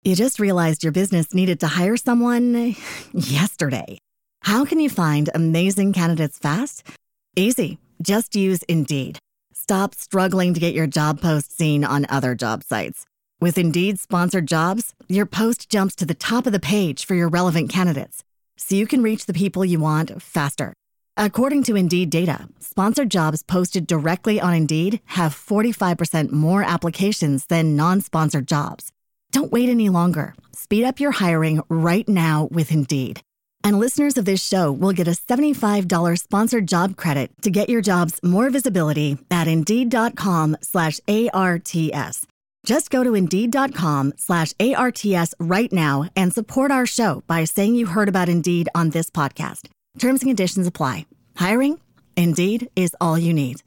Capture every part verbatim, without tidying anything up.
You just realized your business needed to hire someone yesterday. How can you find amazing candidates fast? Easy. Just use Indeed. Stop struggling to get your job post seen on other job sites. With Indeed sponsored jobs, your post jumps to the top of the page for your relevant candidates, so you can reach the people you want faster. According to Indeed data, sponsored jobs posted directly on Indeed have forty-five percent more applications than non-sponsored jobs. Don't wait any longer. Speed up your hiring right now with Indeed. And listeners of this show will get a seventy-five dollars sponsored job credit to get your jobs more visibility at Indeed.com slash ARTS. Just go to Indeed.com slash ARTS right now and support our show by saying you heard about Indeed on this podcast. Terms and conditions apply. Hiring? Indeed is all you need.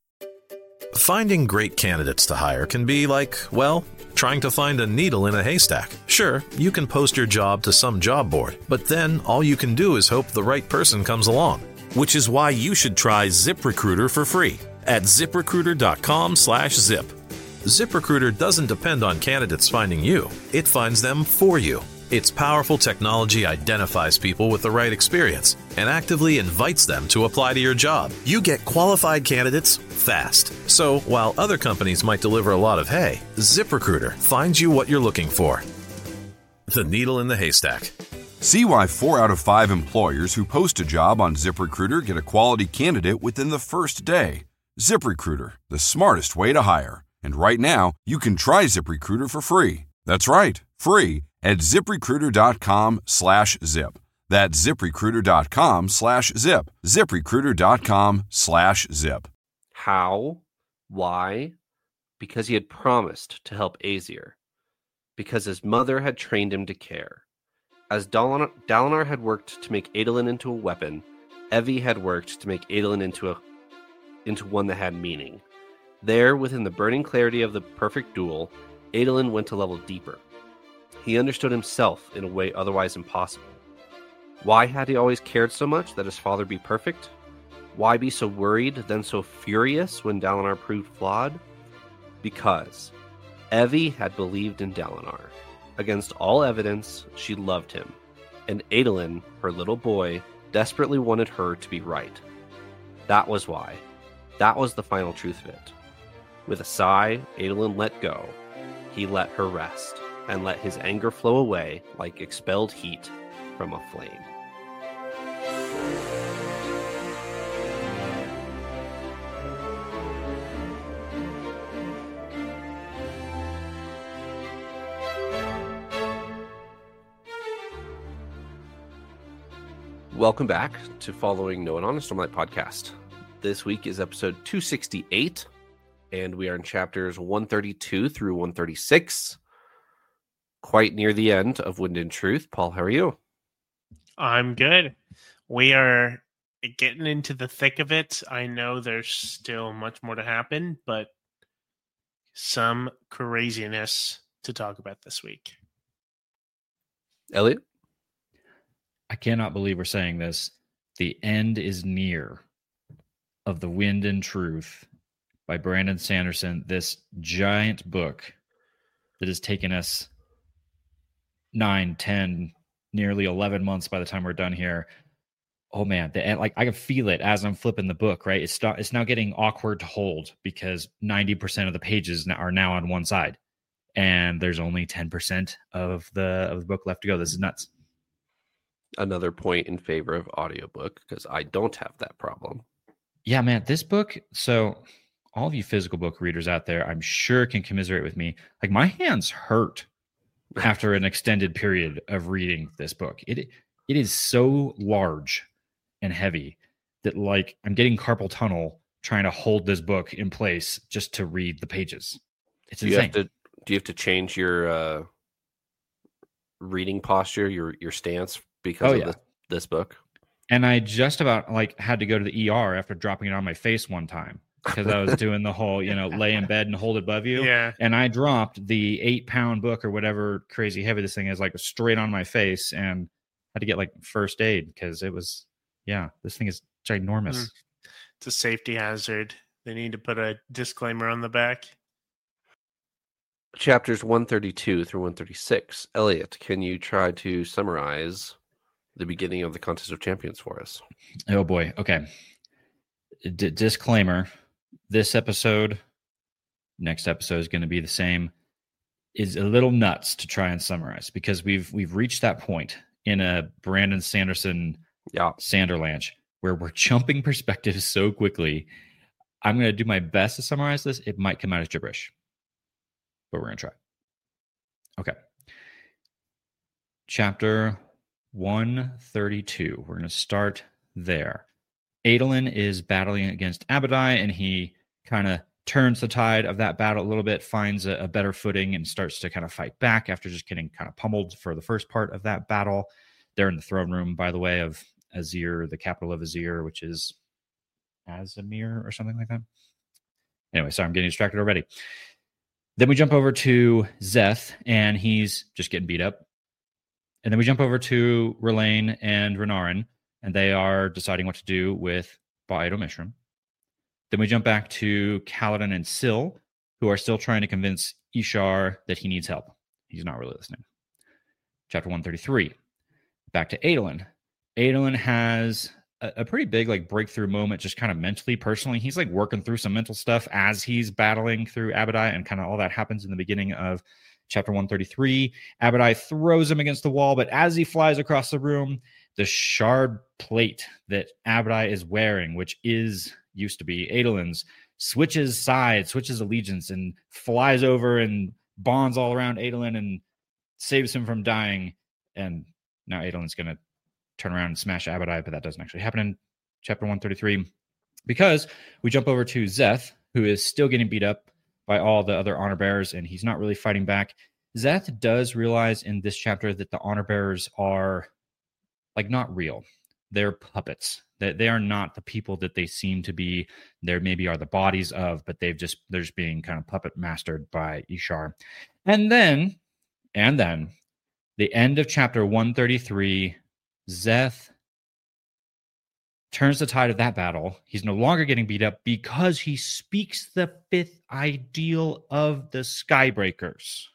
Finding great candidates to hire can be like, well, trying to find a needle in a haystack. Sure, you can post your job to some job board, but then all you can do is hope the right person comes along. Which is why you should try ZipRecruiter for free at ZipRecruiter.com slash zip. ZipRecruiter doesn't depend on candidates finding you. It finds them for you. Its powerful technology identifies people with the right experience and actively invites them to apply to your job. You get qualified candidates fast. So while other companies might deliver a lot of hay, ZipRecruiter finds you what you're looking for. The needle in the haystack. See why four out of five employers who post a job on ZipRecruiter get a quality candidate within the first day. ZipRecruiter, the smartest way to hire. And right now, you can try ZipRecruiter for free. That's right, free at ZipRecruiter.com slash zip. That's ZipRecruiter.com slash zip. ZipRecruiter.com slash zip. How? Why? Because he had promised to help Aesir. Because his mother had trained him to care. As Dalinar, Dalinar had worked to make Adolin into a weapon, Evie had worked to make Adolin into a into one that had meaning. There, within the burning clarity of the perfect duel, Adolin went a level deeper. He understood himself in a way otherwise impossible. Why had he always cared so much that his father be perfect? Why be so worried, then so furious when Dalinar proved flawed? Because Evie had believed in Dalinar. Against all evidence, she loved him, and Adolin, her little boy, desperately wanted her to be right. That was why. That was the final truth of it. With a sigh, Adolin let go. He let her rest, and let his anger flow away like expelled heat from a flame. Welcome back to Following Noah on a Stormlight podcast. This week is episode two sixty-eight, and we are in chapters one thirty-two through one thirty-six. Quite near the end of Wind and Truth. Paul, how are you? I'm good. We are getting into the thick of it. I know there's still much more to happen, but some craziness to talk about this week. Elliot? I cannot believe we're saying this. The end is near of The Wind and Truth by Brandon Sanderson. This giant book that has taken us nine, ten, nearly eleven months by the time we're done here. Oh man, the end, like I can feel it as I'm flipping the book, right? It's not, it's now getting awkward to hold because ninety percent of the pages are now on one side and there's only ten percent of the of the book left to go. This is nuts. Another point in favor of audiobook because I don't have that problem. Yeah, man, this book, so all of you physical book readers out there, I'm sure can commiserate with me. Like my hands hurt after an extended period of reading this book. It it is so large and heavy that like I'm getting carpal tunnel trying to hold this book in place just to read the pages. It's do you insane. Have to, do you have to change your uh, reading posture, your your stance because oh, of yeah. this, this book? And I just about like had to go to the E R after dropping it on my face one time because I was doing the whole, you know, lay in bed and hold it above you. Yeah. And I dropped the eight pound book or whatever crazy heavy this thing is, like straight on my face, and had to get like first aid because it was, yeah, this thing is ginormous. Mm. It's a safety hazard. They need to put a disclaimer on the back. chapters one thirty-two through one thirty-six. Elliot, can you try to summarize the beginning of the Contest of Champions for us? Oh boy. Okay. D- disclaimer: this episode, next episode is going to be the same. Is a little nuts to try and summarize because we've we've reached that point in a Brandon Sanderson yeah. Sanderlanche where we're jumping perspectives so quickly. I'm going to do my best to summarize this. It might come out as gibberish, but we're going to try. Okay. Chapter one thirty-two. We're going to start there. Adolin is battling against Abadai, and he kind of turns the tide of that battle a little bit, finds a, a better footing, and starts to kind of fight back after just getting kind of pummeled for the first part of that battle. They're in the throne room, by the way, of Azir, the capital of Azir, which is Azamir or something like that. Anyway, sorry, I'm getting distracted already. Then we jump over to Szeth, and he's just getting beat up. And then we jump over to Rlain and Renarin, and they are deciding what to do with Ba'edo Mishram. Then we jump back to Kaladin and Syl, who are still trying to convince Ishar that he needs help. He's not really listening. Chapter one thirty-three. Back to Adolin. Adolin has a, a pretty big like breakthrough moment, just kind of mentally, personally. He's like working through some mental stuff as he's battling through Abadai, and kind of all that happens in the beginning of chapter one thirty-three. Abadai throws him against the wall, but as he flies across the room, the shard plate that Abadai is wearing, which is used to be Adolin's, switches sides, switches allegiance, and flies over and bonds all around Adolin and saves him from dying. And now Adolin's going to turn around and smash Abadai, but that doesn't actually happen in chapter one thirty-three because we jump over to Szeth, who is still getting beat up by all the other honor bearers, and he's not really fighting back. Szeth does realize in this chapter that the honor bearers are like not real. They're puppets. They, they are not the people that they seem to be. There maybe are the bodies of, but they've just, they're just being kind of puppet mastered by Ishar. And then, and then, the end of chapter one thirty-three, Szeth turns the tide of that battle. He's no longer getting beat up because he speaks the fifth ideal of the Skybreakers.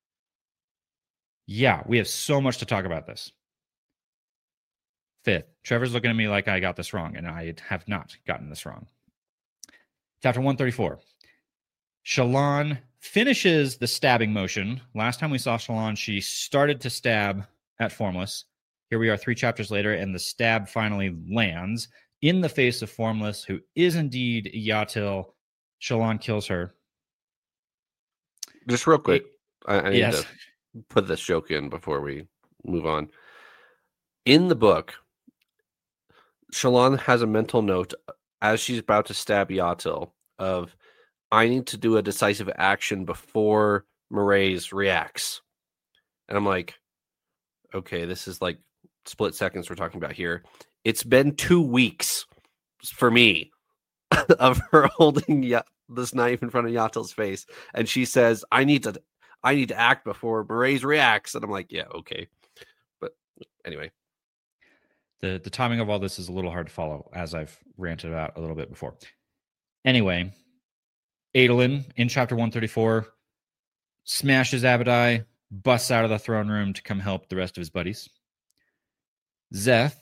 Yeah, we have so much to talk about this. Fifth. Trevor's looking at me like I got this wrong, and I have not gotten this wrong. Chapter one thirty-four. Shallan finishes the stabbing motion. Last time we saw Shallan, she started to stab at Formless. Here we are three chapters later, and the stab finally lands in the face of Formless, who is indeed Yatil. Shallan kills her. Just real quick, I, I need yes. to put this joke in before we move on. In the book, Shallan has a mental note as she's about to stab Yatil of, I need to do a decisive action before Mraize reacts. And I'm like, okay, this is like split seconds we're talking about here. It's been two weeks for me of her holding y- this knife in front of Yatil's face. And she says, I need to I need to act before Mraize reacts. And I'm like, yeah, okay. But anyway. The, the timing of all this is a little hard to follow, as I've ranted about a little bit before. Anyway, Adolin in chapter one thirty-four smashes Abadai, busts out of the throne room to come help the rest of his buddies. Szeth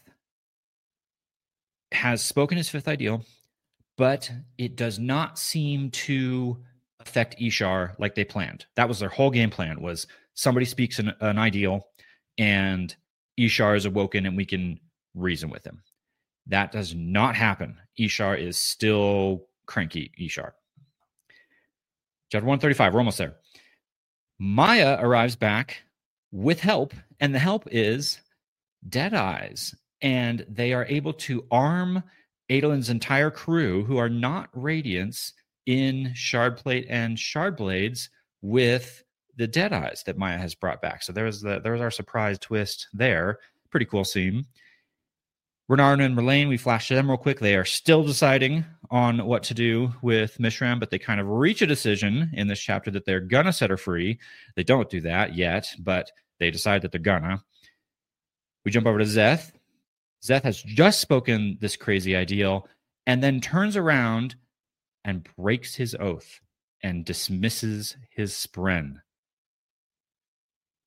has spoken his fifth ideal, but it does not seem to affect Ishar like they planned. That was their whole game plan, was somebody speaks an, an ideal and Ishar is awoken and we can reason with him. That does not happen. Ishar is still cranky Ishar. Chapter one thirty-five, we're almost there. Maya arrives back with help, and the help is Deadeyes. And they are able to arm Adolin's entire crew, who are not Radiants, in Shardplate and Shardblades with the Deadeyes that Maya has brought back. So there's the there's our surprise twist there. Pretty cool scene. Renarin and Rlain, we flash to them real quick. They are still deciding on what to do with Mishram, but they kind of reach a decision in this chapter that they're gonna set her free. They don't do that yet, but they decide that they're gonna. We jump over to Szeth. Szeth has just spoken this crazy ideal and then turns around and breaks his oath and dismisses his spren.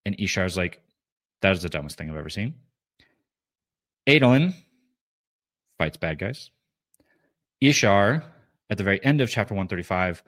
And Ishar's like, that is the dumbest thing I've ever seen. Adolin fights bad guys. Ishar, at the very end of chapter one thirty-five,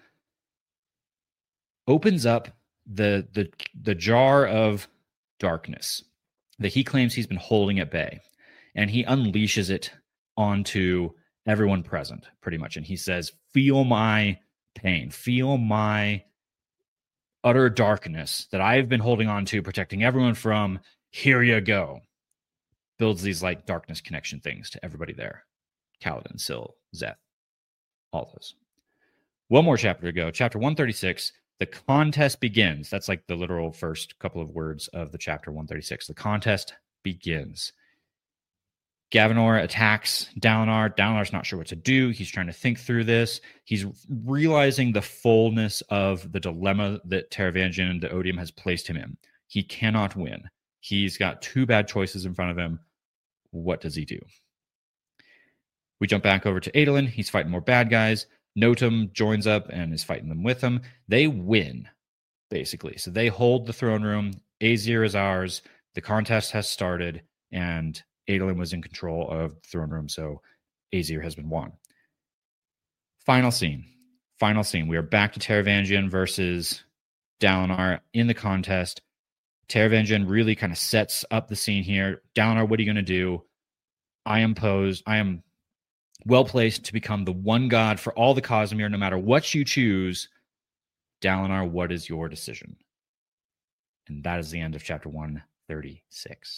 opens up the, the, the jar of darkness that he claims he's been holding at bay. And he unleashes it onto everyone present, pretty much. And he says, feel my pain, feel my utter darkness that I've been holding on to, protecting everyone from. Here you go. Builds these like darkness connection things to everybody there. Kaladin, Syl, Szeth, all those. One more chapter to go. Chapter one thirty-six, the contest begins. That's like the literal first couple of words of the chapter one thirty-six. The contest begins. Gavinor attacks Dalinar. Dalinar's not sure what to do. He's trying to think through this. He's realizing the fullness of the dilemma that Taravangian and the Odium has placed him in. He cannot win. He's got two bad choices in front of him. What does he do? We jump back over to Adolin. He's fighting more bad guys. Notum joins up and is fighting them with him. They win, basically. So they hold the throne room. Aesir is ours. The contest has started, and Adolin was in control of the throne room, so Aesir has been won. Final scene. Final scene. We are back to Taravangian versus Dalinar in the contest. Taravangian really kind of sets up the scene here. Dalinar, what are you going to do? I am posed. I am well placed to become the one god for all the Cosmere, no matter what you choose. Dalinar, what is your decision? And that is the end of chapter one thirty-six.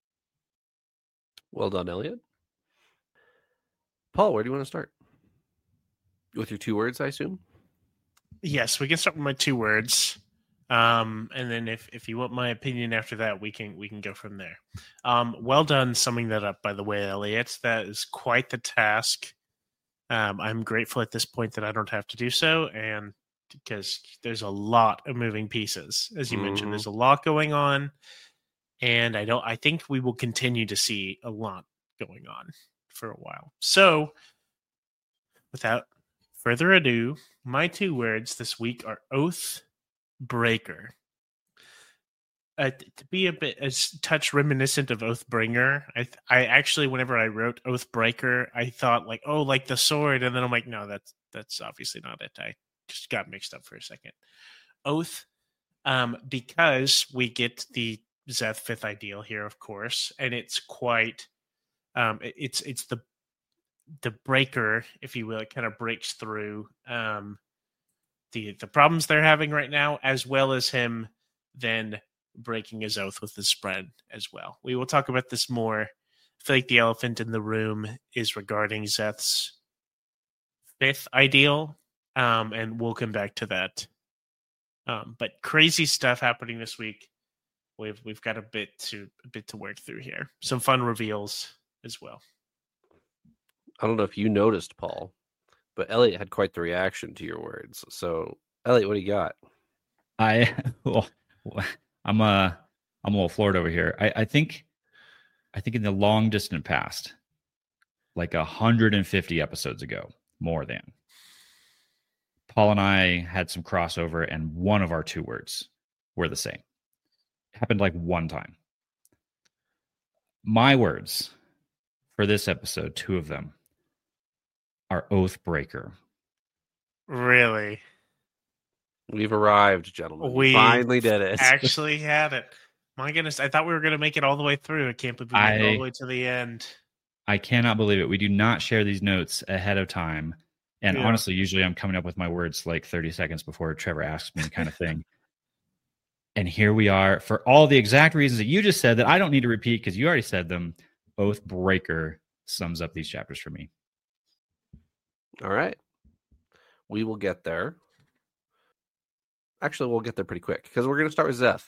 Well done, Elliot. Paul, where do you want to start? With your two words, I assume? Yes, we can start with my two words. Um, and then if, if you want my opinion after that, we can we can go from there. Um, well done summing that up, by the way, Elliot. That is quite the task. Um, I'm grateful at this point that I don't have to do so, and because there's a lot of moving pieces. As you mm-hmm. mentioned, there's a lot going on. And I don't. I think we will continue to see a lot going on for a while. So, without further ado, my two words this week are oath breaker. Uh, to be a bit as touch reminiscent of Oathbringer, I I actually, whenever I wrote Oathbreaker, I thought like, oh, like the sword, and then I'm like, no, that's that's obviously not it. I just got mixed up for a second. Oath, um, because we get the Szeth fifth ideal here, of course, and it's quite um it, it's it's the the breaker, if you will. It kind of breaks through um the the problems they're having right now, as well as him then breaking his oath with the spread as well. We will talk about this more. I feel like the elephant in the room is regarding Szeth's fifth ideal, um and we'll come back to that. Um but crazy stuff happening this week. We've we've got a bit to a bit to work through here. Some fun reveals as well. I don't know if you noticed, Paul, but Elliot had quite the reaction to your words. So, Elliot, what do you got? I well, I'm uh I'm a little floored over here. I, I think I think in the long distant past, like one hundred fifty episodes ago, more than, Paul and I had some crossover, and one of our two words were the same. Happened like one time. My words for this episode, two of them, are Oathbreaker. Really? We've arrived, gentlemen. We finally did it. Actually had it. My goodness, I thought we were going to make it all the way through. I can't believe we made it all the way to the end. I cannot believe it. We do not share these notes ahead of time. And Yeah. honestly, usually I'm coming up with my words like thirty seconds before Trevor asks me, kind of thing. And here we are, for all the exact reasons that you just said that I don't need to repeat because you already said them. Oathbreaker sums up these chapters for me. All right. We will get there. Actually, we'll get there pretty quick because we're going to start with Szeth.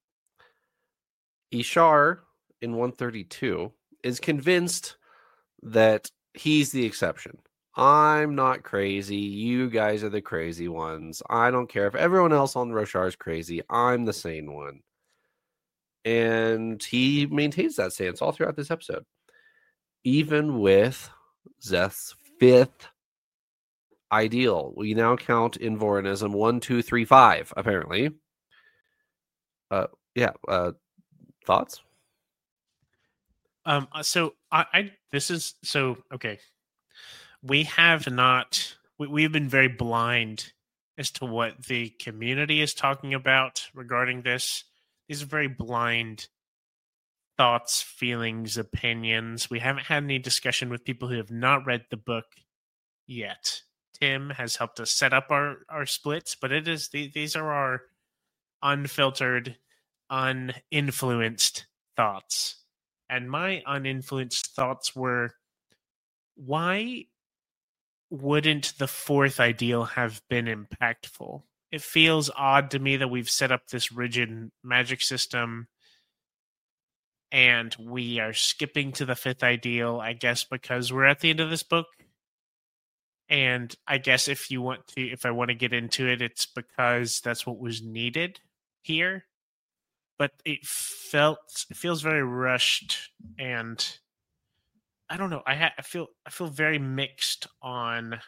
Ishar in one thirty-two is convinced that he's the exception. I'm not crazy. You guys are the crazy ones. I don't care if everyone else on Roshar is crazy. I'm the sane one. And he maintains that stance all throughout this episode. Even with Szeth's fifth ideal. We now count in Vorinism one, two, three, five, apparently. Uh, Yeah. Uh, thoughts? Um, uh, so I, I this is so okay. We have not. We, we've been very blind as to what the community is talking about regarding this. These are very blind thoughts, feelings, opinions. We haven't had any discussion with people who have not read the book yet. Tim has helped us set up our our splits, but it is the, these are our unfiltered, uninfluenced thoughts. And my uninfluenced thoughts were, why wouldn't the fourth ideal have been impactful? It feels odd to me that we've set up this rigid magic system and we are skipping to the fifth ideal, I guess, because we're at the end of this book. And I guess if you want to, if I want to get into it, it's because that's what was needed here. But it felt, it feels very rushed, and I don't know. I, ha- I feel, I feel very mixed on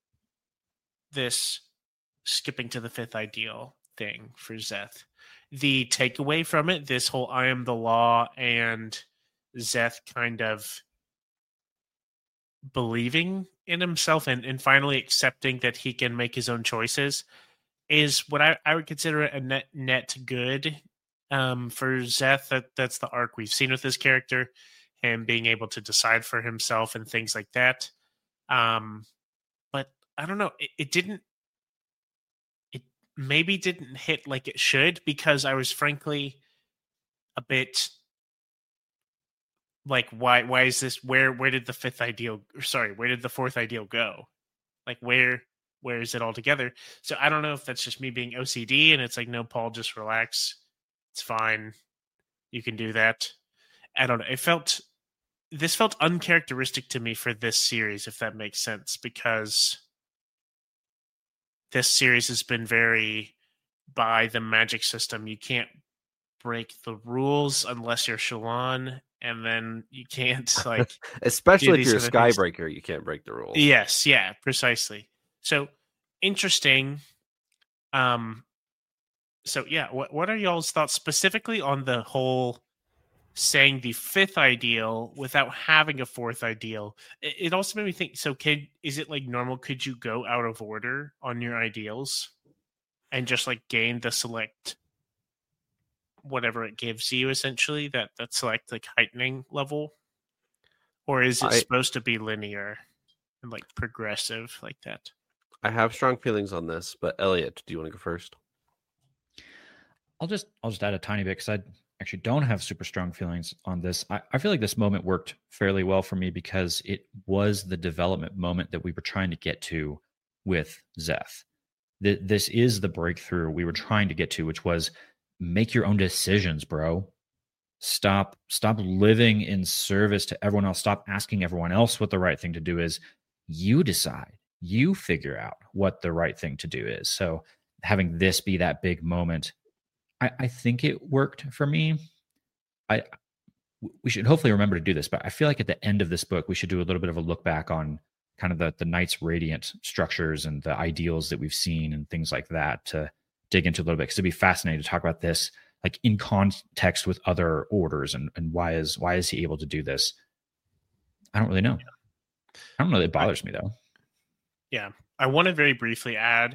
this skipping to the fifth ideal thing for Szeth. The takeaway from it, this whole "I am the law" and Szeth kind of believing in himself and, and finally accepting that he can make his own choices, is what I, I would consider a net net good um, for Szeth. That that's the arc we've seen with this character, him being able to decide for himself and things like that. Um, but I don't know. It, it didn't. It maybe didn't hit like it should, because I was frankly a bit like, why why is this, where where did the fifth ideal, or sorry, where did the fourth ideal go? Like, where where is it all together? So I don't know if that's just me being O C D and it's like, no, Paul, just relax. It's fine. You can do that. I don't know. It felt this felt uncharacteristic to me for this series, if that makes sense, because this series has been very by the magic system. You can't break the rules unless you're Shallan, and then you can't like Especially if these you're a other things. Skybreaker, you can't break the rules. Yes, yeah, precisely. So interesting. Um, so yeah, what what are y'all's thoughts specifically on the whole saying the fifth ideal without having a fourth ideal? It, it also made me think. So, can is it like normal? Could you go out of order on your ideals and just like gain the select whatever it gives you, essentially, that that select like heightening level, or is it I, supposed to be linear and like progressive like that? I have strong feelings on this, but Elliot, do you want to go first? I'll just I'll just add a tiny bit because I actually don't have super strong feelings on this. I, I feel like this moment worked fairly well for me because it was the development moment that we were trying to get to with Szeth. Th- this is the breakthrough we were trying to get to, which was make your own decisions, bro. Stop stop living in service to everyone else. Stop asking everyone else what the right thing to do is. You decide. You figure out what the right thing to do is. So having this be that big moment, I, I think it worked for me. I we should hopefully remember to do this, but I feel like at the end of this book, we should do a little bit of a look back on kind of the the Knights Radiant structures and the ideals that we've seen and things like that to dig into a little bit, because it'd be fascinating to talk about this like in context with other orders and, and why is why is he able to do this? I don't really know. I don't know that it bothers I, me though. Yeah. I want to very briefly add,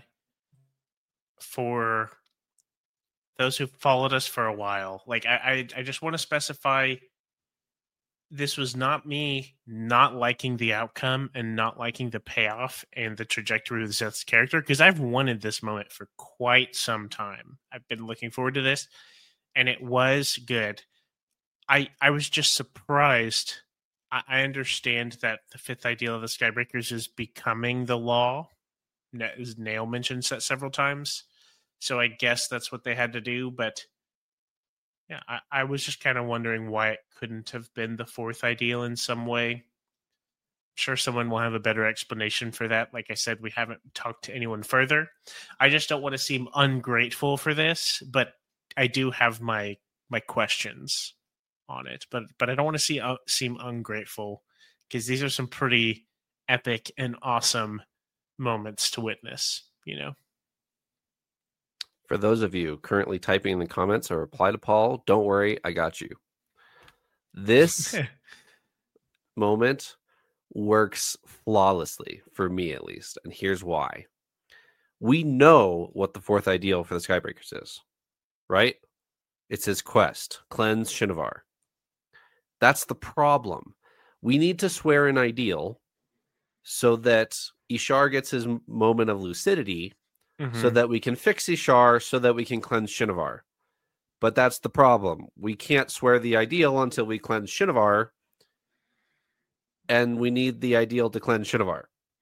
for those who've followed us for a while, like I, I, I just want to specify this was not me not liking the outcome and not liking the payoff and the trajectory of Szeth's character, because I've wanted this moment for quite some time. I've been looking forward to this, and it was good. I I was just surprised. I, I understand that the fifth ideal of the Skybreakers is becoming the law. Nail mentions that several times, so I guess that's what they had to do. But yeah, I, I was just kind of wondering why it couldn't have been the fourth ideal in some way. I'm sure someone will have a better explanation for that. Like I said, we haven't talked to anyone further. I just don't want to seem ungrateful for this, but I do have my my questions on it. But but I don't want to see uh, seem ungrateful, because these are some pretty epic and awesome moments to witness, you know. For those of you currently typing in the comments or reply to Paul, don't worry, I got you. This moment works flawlessly for me, at least, and here's why. We know what the fourth ideal for the Skybreakers is, right? It's his quest, cleanse Shinovar. That's the problem. We need to swear an ideal so that Ishar gets his moment of lucidity, mm-hmm. so that we can fix Ishar, so that we can cleanse Shinovar. But that's the problem. We can't swear the ideal until we cleanse Shinovar, and we need the ideal to cleanse Shinovar.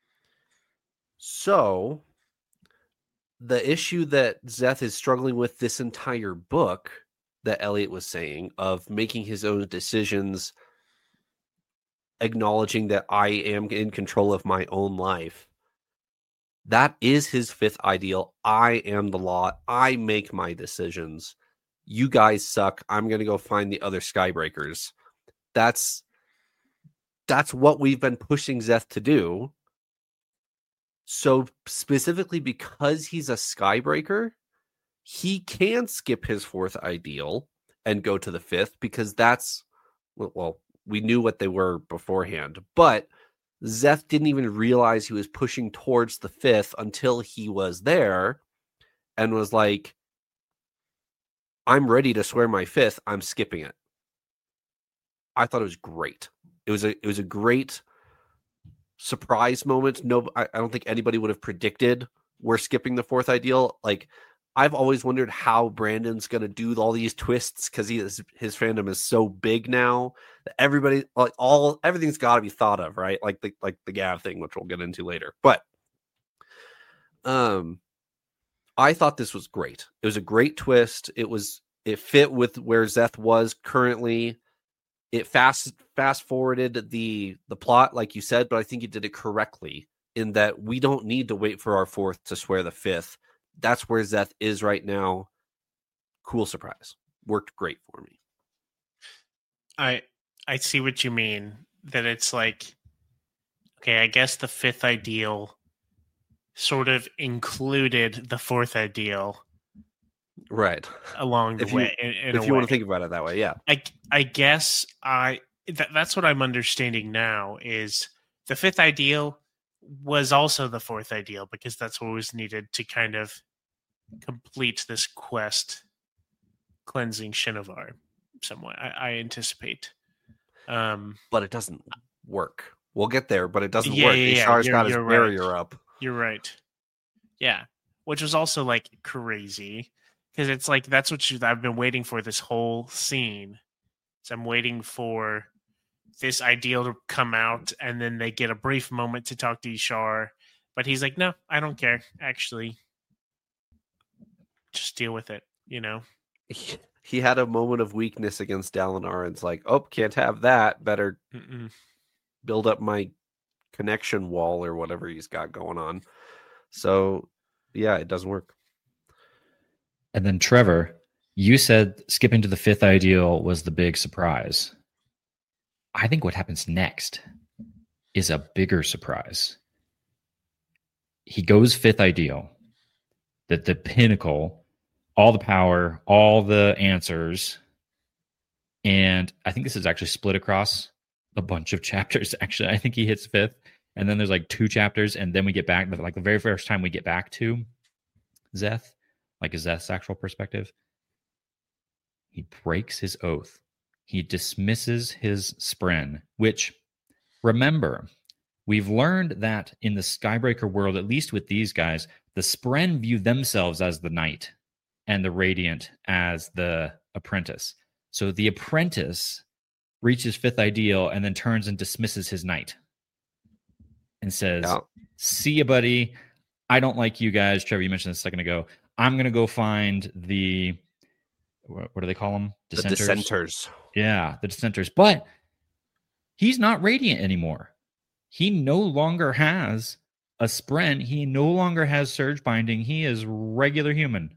So, the issue that Szeth is struggling with this entire book, that Elliot was saying, of making his own decisions, acknowledging that I am in control of my own life, that is his fifth ideal. I am the law. I make my decisions. You guys suck. I'm going to go find the other Skybreakers. That's that's what we've been pushing Szeth to do. So specifically because he's a Skybreaker, he can skip his fourth ideal and go to the fifth, because that's, well, we knew what they were beforehand. But Szeth didn't even realize he was pushing towards the fifth until he was there and was like, I'm ready to swear my fifth. I'm skipping it. I thought it was great. It was a it was a great surprise moment. No, I, I don't think anybody would have predicted we're skipping the fourth ideal. Like, I've always wondered how Brandon's going to do all these twists, because he is, his fandom is so big now that everybody, like all everything's got to be thought of, right? Like the like the Gav thing, which we'll get into later. But um, I thought this was great. It was a great twist. It was it fit with where Szeth was currently. It fast fast forwarded the the plot, like you said, but I think you did it correctly in that we don't need to wait for our fourth to swear the fifth. That's where Szeth is right now. Cool surprise. Worked great for me. I I see what you mean. That it's like, okay, I guess the fifth ideal sort of included the fourth ideal. Right. Along the if way. You, in, in if a you way. want to think about it that way, yeah. I, I guess I that, that's what I'm understanding now is the fifth ideal was also the fourth ideal, because that's what was needed to kind of complete this quest, cleansing Shinovar somewhat, I, I anticipate. Um, but it doesn't work. We'll get there, but it doesn't yeah, work. Yeah, yeah, Ishar's you're, got his you're barrier right. up. You're right. Yeah. Which was also like crazy, because it's like, that's what you, I've been waiting for this whole scene. So I'm waiting for this ideal to come out, and then they get a brief moment to talk to Ishar, but he's like, no, I don't care. Actually, just deal with it, you know? He, he had a moment of weakness against Dalinar, and it's like, oh, can't have that. Better Mm-mm. build up my connection wall or whatever he's got going on. So, yeah, it doesn't work. And then Trevor, you said skipping to the fifth ideal was the big surprise. I think what happens next is a bigger surprise. He goes fifth ideal, that the pinnacle, all the power, all the answers. And I think this is actually split across a bunch of chapters. Actually, I think he hits fifth, and then there's like two chapters, and then we get back, like the very first time we get back to Szeth, like Szeth's actual perspective, he breaks his oath. He dismisses his spren, which, remember, we've learned that in the Skybreaker world, at least with these guys, the spren view themselves as the knight and the radiant as the apprentice. So the apprentice reaches fifth ideal and then turns and dismisses his knight and says, yeah. See ya, buddy. I don't like you guys. Trevor, you mentioned this a second ago. I'm going to go find the... what do they call them? Dissenters? The dissenters. Yeah, the dissenters. But he's not radiant anymore. He no longer has a spren. He no longer has surge binding. He is regular human.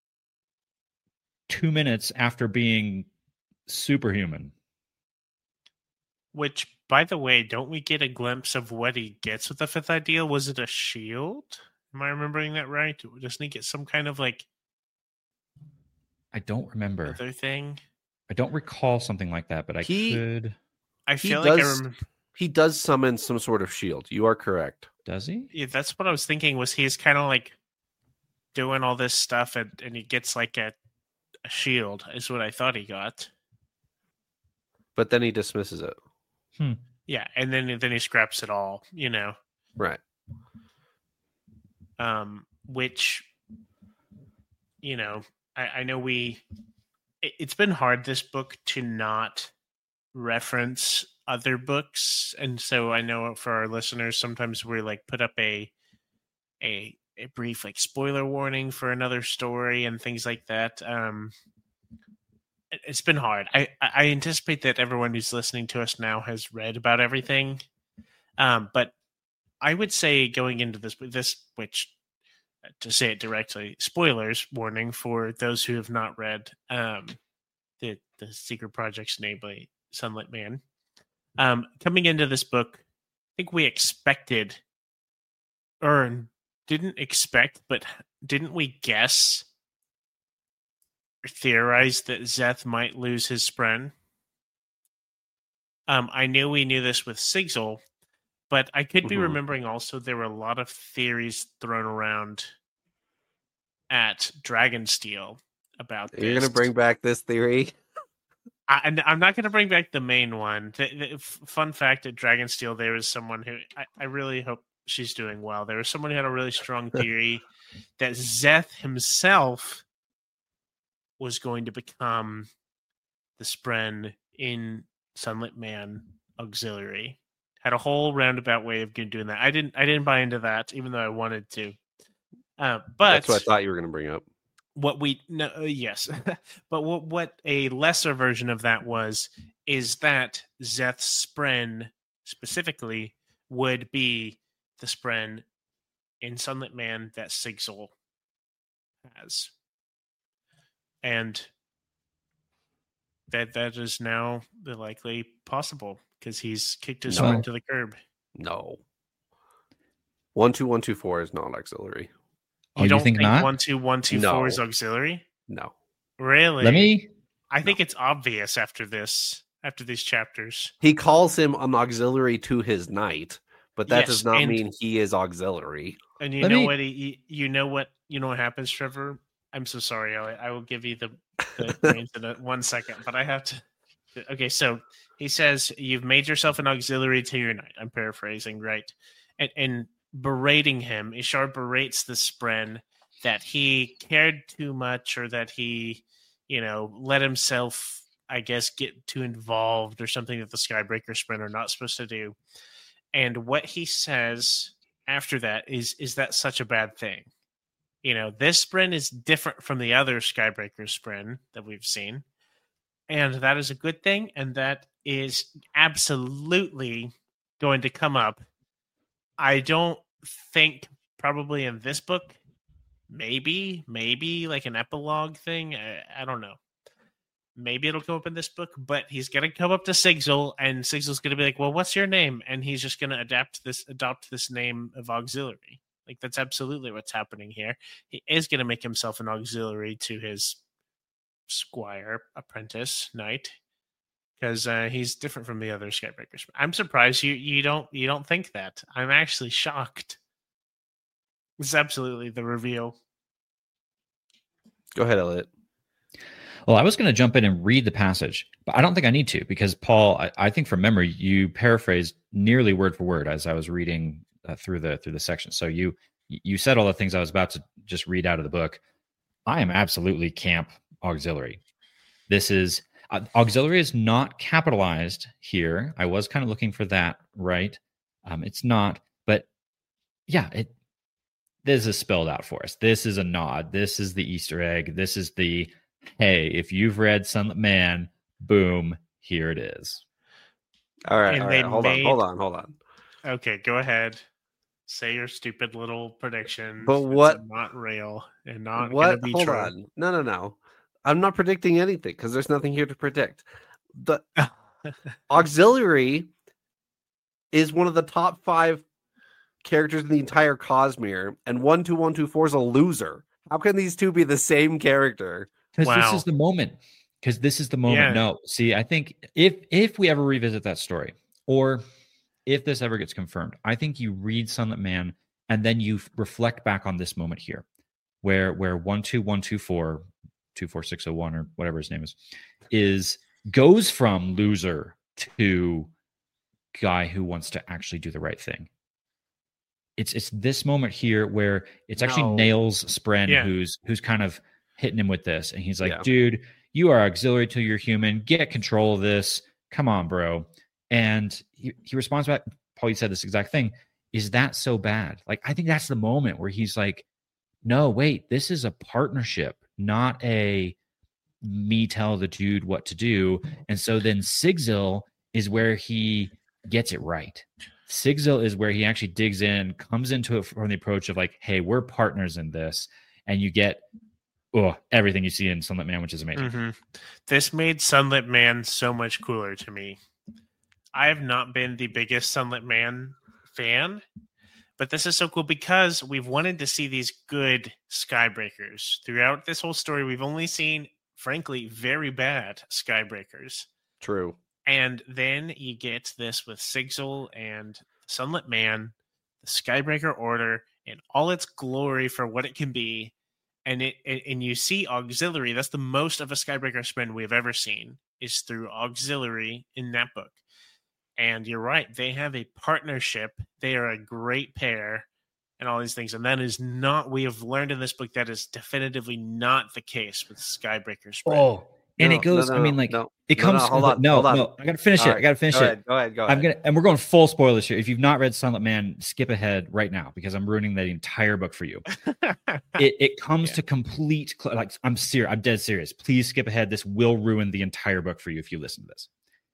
Two minutes after being superhuman. Which, by the way, don't we get a glimpse of what he gets with the fifth ideal? Was it a shield? Am I remembering that right? Doesn't he get some kind of like I don't remember. other thing. I don't recall something like that, but I He- could. I He feel like I does- remember. He does summon some sort of shield. You are correct. Does he? Yeah, that's what I was thinking. Was he's kind of like doing all this stuff, and, and he gets like a, a shield, is what I thought he got. But then he dismisses it. Yeah, and then then he scraps it all, you know. Right. Um, which, you know, I, I know we. It, it's been hard this book to not reference other books, and so I know for our listeners, sometimes we like put up a a a brief like spoiler warning for another story and things like that. Um, it, it's been hard. I I anticipate that everyone who's listening to us now has read about everything, um, but I would say going into this this which to say it directly, spoilers warning for those who have not read um, the the Secret Projects, namely Sunlit Man. Um, coming into this book, I think we expected, or didn't expect, but didn't we guess or theorize that Szeth might lose his spren? Um, I knew we knew this with Sigil, but I could be Mhm. remembering also there were a lot of theories thrown around at Dragonsteel about this. You're going to bring back this theory? I, and I'm not going to bring back the main one. The, the f- fun fact at Dragonsteel, there was someone who I, I really hope she's doing well. There was someone who had a really strong theory that Szeth himself was going to become the Spren in Sunlit Man Auxiliary. Had a whole roundabout way of doing that. I didn't. I didn't buy into that, even though I wanted to. Uh, but That's what I thought you were going to bring up. what we no uh, yes but what what a lesser version of that was is that Szeth's spren specifically would be the spren in Sunlit Man that Sigil has, and that that is now the likely possible because he's kicked his No. spren to the curb. No. one two one two four is not auxiliary. Oh, you don't think not? one two one two No. four is auxiliary? No. Really? Let me. I think it's obvious after this, after these chapters. He calls him an auxiliary to his knight, but that Yes, does not and- mean he is auxiliary. And you Let know me- what? He, you know what? You know what happens, Trevor? I'm so sorry, Elliot. I will give you the, the reins in a- one second, but I have to. Okay, so he says you've made yourself an auxiliary to your knight. I'm paraphrasing, right? And, and berating him, Ishar berates the Spren that he cared too much, or that he, you know, let himself, I guess, get too involved, or something that the Skybreaker Spren are not supposed to do. And what he says after that is, is that such a bad thing? You know, this Spren is different from the other Skybreaker Spren that we've seen. And that is a good thing. And that is absolutely going to come up. I don't think probably in this book, maybe, maybe like an epilogue thing. I, I don't know. Maybe it'll come up in this book, but he's going to come up to Sigil, and Sigil's going to be like, well, what's your name? And he's just going to adapt this, adopt this name of auxiliary. Like, that's absolutely what's happening here. He is going to make himself an auxiliary to his squire, apprentice, knight, because uh, he's different from the other Skybreakers. I'm surprised you you don't you don't think that. I'm actually shocked. This is absolutely the reveal. Go ahead, Elliot. Well, I was going to jump in and read the passage, but I don't think I need to because Paul, I, I think from memory, you paraphrased nearly word for word as I was reading uh, through the through the section. So you you said all the things I was about to just read out of the book. I am absolutely camp auxiliary. This is uh, auxiliary is not capitalized here. I was kind of looking for that, right? Um, it's not, but yeah, it. This is spelled out for us. This is a nod. This is the Easter egg. This is the hey, if you've read Sunlit Man, boom, here it is. All right, And all they right. Hold made- on, hold on, hold on. Okay, go ahead. Say your stupid little prediction. But what- Not real and not going What? to be Hold true. on. No, no, no. I'm not predicting anything because there's nothing here to predict. The auxiliary is one of the top five characters in the entire Cosmere, and one two one two four is a loser. How can these two be the same character? Because Wow. this is the moment. Because this is the moment. Yeah. No, see, I think if if we ever revisit that story, or if this ever gets confirmed, I think you read Sunlit Man and then you f- reflect back on this moment here, where where one two one two four two four six zero one or whatever his name is, is goes from loser to guy who wants to actually do the right thing. It's it's this moment here where it's actually No. Nails Spren Yeah. who's who's kind of hitting him with this, and he's like, Yeah. dude, you are auxiliary till you're human. Get control of this. Come on, bro. And he, he responds back, Paul, you said this exact thing. Is that so bad? Like, I think that's the moment where he's like, no, wait, this is a partnership, not a me tell the dude what to do. And so then Sigzil is where he gets it right. Sigzil is where he actually digs in, comes into it from the approach of like, hey, we're partners in this. And you get oh, everything you see in Sunlit Man, which is amazing. Mm-hmm. This made Sunlit Man so much cooler to me. I have not been the biggest Sunlit Man fan, but this is so cool because we've wanted to see these good Skybreakers. Throughout this whole story, we've only seen, frankly, very bad Skybreakers. True. And then you get this with Sigzil and Sunlit Man, the Skybreaker Order, in all its glory for what it can be. And it and you see Auxiliary. That's the most of a Skybreaker spin we've ever seen, is through Auxiliary in that book. And you're right, they have a partnership. They are a great pair and all these things. And that is not, we have learned in this book, that is definitively not the case with Skybreaker spread. Oh, and No, it goes, no, I no, mean, like, no, it no, comes, no, hold on, no, hold on. no, I got to finish All it. right, I got to finish go it. ahead, go ahead, go ahead. I'm gonna, and we're going full spoilers here. If you've not read Sunlit Man, skip ahead right now because I'm ruining the entire book for you. it it comes Yeah. to complete, cl- like, I'm serious, I'm dead serious. Please skip ahead. This will ruin the entire book for you if you listen to this.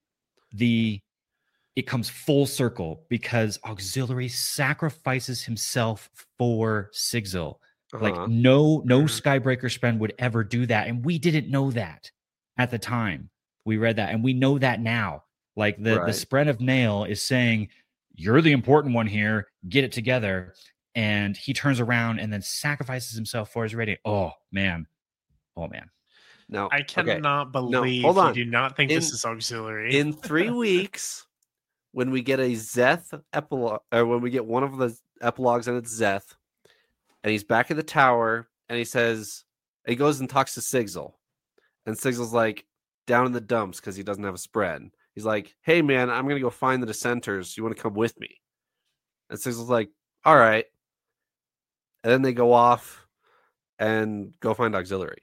The it comes full circle because Auxiliary sacrifices himself for Sigzil. Like Uh-huh. no no Mhm. Skybreaker spend would ever do that, and we didn't know that at the time we read that, and we know that now. Like the the Right. spread of Nail is saying, "You're the important one here. Get it together." And he turns around and then sacrifices himself for his rating. Oh man, oh man. Now, I okay. cannot believe hold you on. do not think this In- is Auxiliary. In three weeks, when we get a Zeth epilogue, or when we get one of the epilogues and it's Zeth, and he's back in the tower, and he says, he goes and talks to Sigzil, and Sigzil's like down in the dumps because he doesn't have a spread. He's like, "Hey man, I'm gonna go find the dissenters. You want to come with me?" And Sigzil's like, "All right." And then they go off and go find Auxiliary.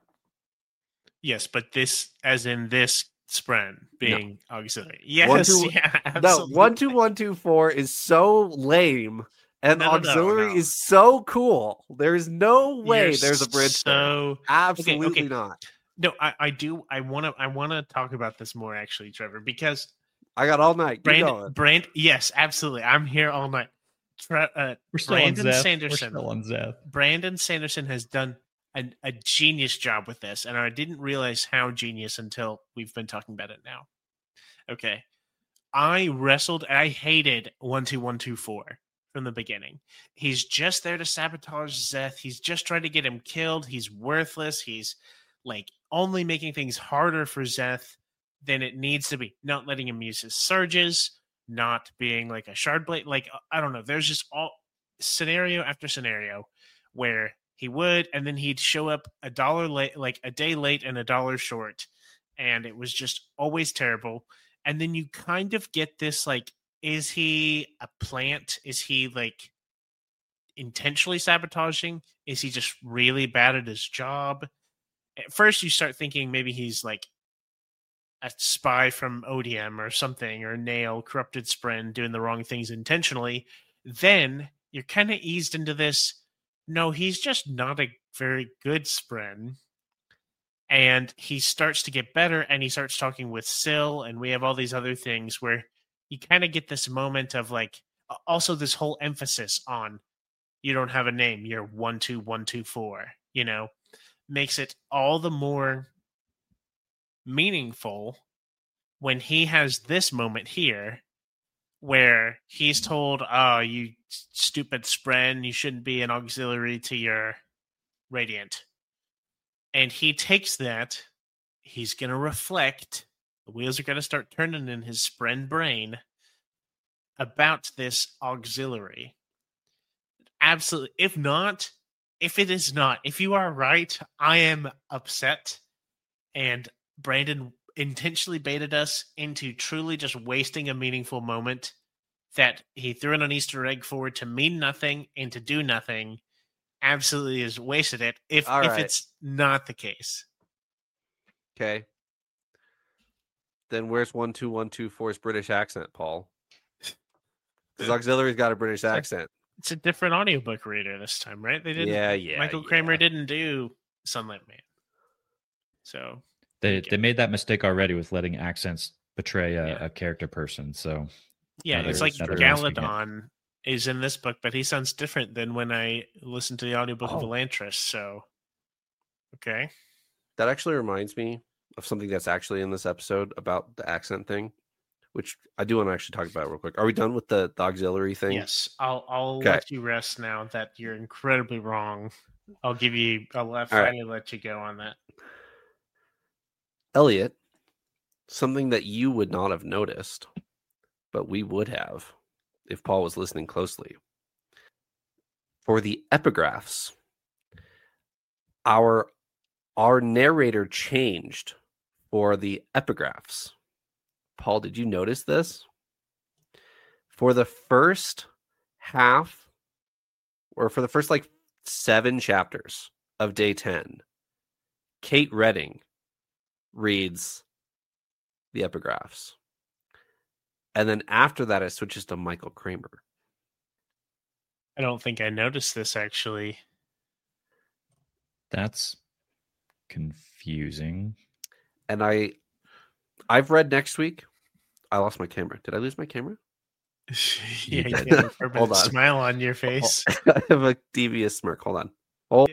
Yes, but this, as in this Spren being Auxiliary. Yes, One, two- yeah, No, absolutely. one two one two four is so lame, and No, no, no, Auxiliary no. is so cool. There is no way You're there's a bridge there. so Absolutely okay. not. No, I, I do. I want to. I want to talk about this more, actually, Trevor, because I got all night. Keep Brand, going. Brand. Yes, absolutely. I'm here all night. Tre, uh, We're still Brandon on Zeth. Sanderson. We're still on Zeth. Brandon Sanderson has done a, a genius job with this, and I didn't realize how genius until we've been talking about it now. Okay, I wrestled. I hated one two one two four from the beginning. He's just there to sabotage Zeth. He's just trying to get him killed. He's worthless. He's like only making things harder for Zeth than it needs to be. Not letting him use his surges, not being like a shard blade. Like, I don't know. There's just all scenario after scenario where he would, and then he'd show up a dollar late, like a day late and a dollar short. And it was just always terrible. And then you kind of get this, like, is he a plant? Is he like intentionally sabotaging? Is he just really bad at his job? At first you start thinking maybe he's like a spy from O D M or something, or Nail, corrupted Spren, doing the wrong things intentionally. Then you're kind of eased into this, no, he's just not a very good Spren. And he starts to get better, and he starts talking with Syl, and we have all these other things where you kind of get this moment of like, also this whole emphasis on you don't have a name, you're one two one two four, you know, makes it all the more meaningful when he has this moment here where he's told, oh, you stupid Spren, you shouldn't be an auxiliary to your Radiant. And he takes that. He's going to reflect. The wheels are going to start turning in his spren brain about this auxiliary. Absolutely. If not, if it is not, if you are right, I am upset. And Brandon intentionally baited us into truly just wasting a meaningful moment that he threw in an Easter egg for to mean nothing and to do nothing. Absolutely has wasted it if, All if right. it's not the case. Okay. Then where's one two one two four's British accent, Paul? Because auxiliary's got a British accent. It's a different audiobook reader this time, right? They didn't. Yeah, yeah. Michael yeah. Kramer didn't do Sunlight Man. So They okay. they made that mistake already with letting accents betray a, Yeah. a character person. So yeah, Now it's they're- like now they're masking it. Galadon is in this book, but he sounds different than when I listened to the audiobook of Oh. Elantris. So okay. That actually reminds me of something that's actually in this episode about the accent thing, which I do want to actually talk about real quick. Are we done with the, the auxiliary thing? Yes, I'll I'll Okay. let you rest now that you're incredibly wrong. I'll give you. I'll let, All right. finally let you go on that. Elliot, something that you would not have noticed, but we would have if Paul was listening closely. For the epigraphs, our our narrator changed for the epigraphs. Paul, did you notice this? For the first half, or for the first like seven chapters of day ten, Kate Redding reads the epigraphs. And then after that, it switches to Michael Kramer. I don't think I noticed this actually. that's confusing. And I, I've read next week. I lost my camera. Did I lose my camera? yeah, you did. have a permanent Hold on. smile on your face. I have a devious smirk. Hold on. Oh,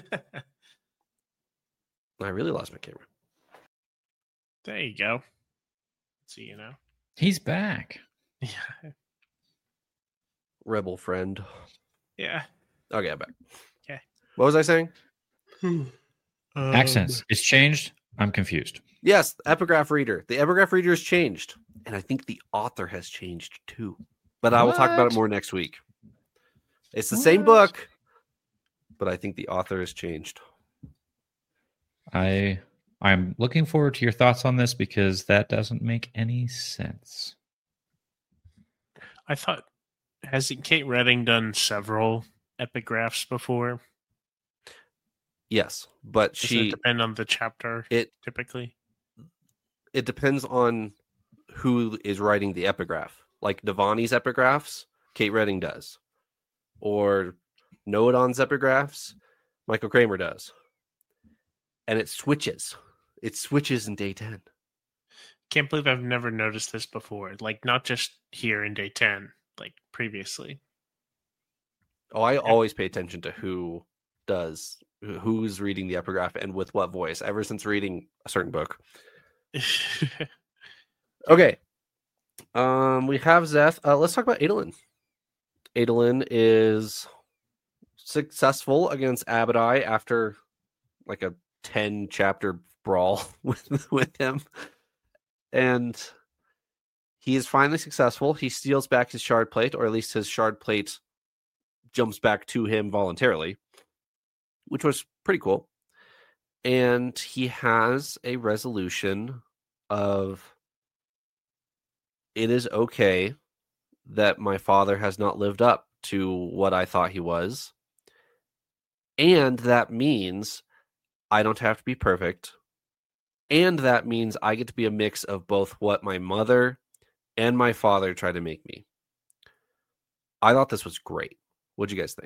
I really lost my camera. There you go. So you know. He's back. Yeah. Rebel friend. Yeah. Okay, I'm back. Okay. What was I saying? Um, Accents. It's changed. I'm confused. Yes, epigraph reader. The epigraph reader has changed. And I think the author has changed too. But I will talk about What? it more next week. It's the same What? book, but I think the author has changed. I I'm looking forward to your thoughts on this because that doesn't make any sense. I thought, hasn't Kate Redding done several epigraphs before? Yes, but Does it she depend on the chapter it typically? it depends on who is writing the epigraph. Like Navani's epigraphs, Kate Redding does. Or Noadon's epigraphs, Michael Kramer does. And it switches. It switches in day ten. Can't believe I've never noticed this before. Like, not just here in day ten, like previously. Oh, I always pay attention to who does, who's reading the epigraph and with what voice, ever since reading a certain book. Okay. Um, we have Zeth. Uh, let's talk about Adolin. Adolin is successful against Abadai after like a ten chapter brawl with, with him. And he is finally successful. He steals back his shard plate, or at least his shard plate jumps back to him voluntarily, which was pretty cool. And he has a resolution of, it is okay that my father has not lived up to what I thought he was. And that means I don't have to be perfect. And that means I get to be a mix of both what my mother and my father tried to make me. I thought this was great. What'd you guys think?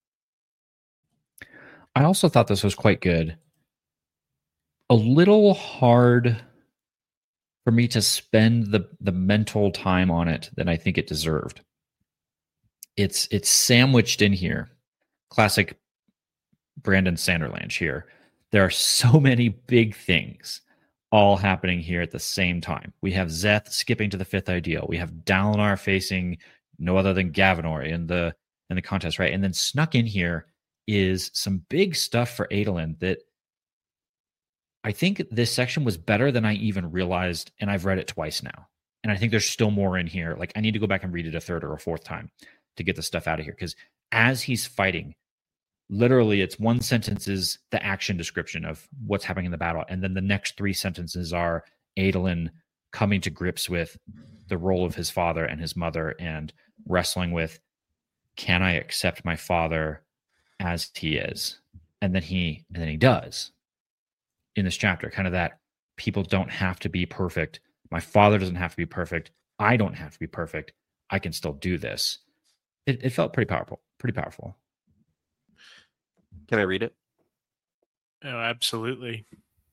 I also thought this was quite good. A little hard for me to spend the the mental time on it than I think it deserved. It's it's sandwiched in here. Classic Brandon Sanderland here. There are so many big things all happening here at the same time. We have Zeth skipping to the fifth ideal. We have Dalinar facing no other than Gavinor in the in the contest, right? And then snuck in here is some big stuff for Adolin that I think this section was better than I even realized, and I've read it twice now. And I think there's still more in here. Like, I need to go back and read it a third or a fourth time to get the stuff out of here. Because as he's fighting, literally, it's one sentence is the action description of what's happening in the battle. And then the next three sentences are Adolin coming to grips with the role of his father and his mother and wrestling with, can I accept my father as he is? And then he, and then he does in this chapter, kind of that people don't have to be perfect. My father doesn't have to be perfect. I don't have to be perfect. I can still do this. It, it felt pretty powerful, pretty powerful. Can I read it? Oh, absolutely.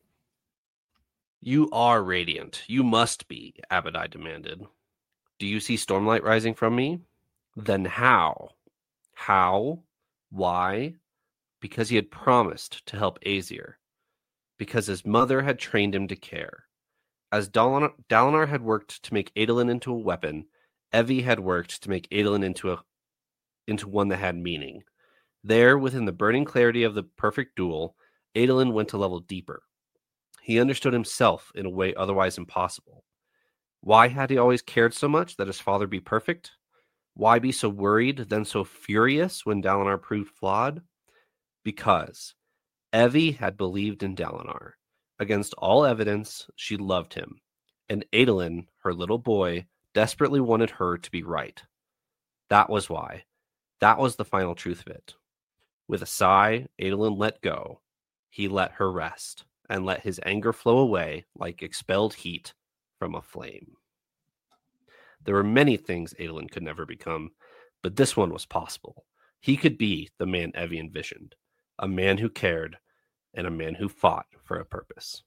You are radiant. You must be, Abadai demanded. Do you see stormlight rising from me? Then how? How? Why? Because he had promised to help Aesir. Because his mother had trained him to care. As Dalinar, Dalinar had worked to make Adolin into a weapon, Evie had worked to make Adolin into a into one that had meaning. There, within the burning clarity of the perfect duel, Adolin went a level deeper. He understood himself in a way otherwise impossible. Why had he always cared so much that his father be perfect? Why be so worried, then so furious when Dalinar proved flawed? Because Evie had believed in Dalinar. Against all evidence, she loved him. And Adolin, her little boy, desperately wanted her to be right. That was why. That was the final truth of it. With a sigh, Adolin let go. He let her rest, and let his anger flow away like expelled heat from a flame. There were many things Adolin could never become, but this one was possible. He could be the man Evie envisioned, a man who cared, and a man who fought for a purpose.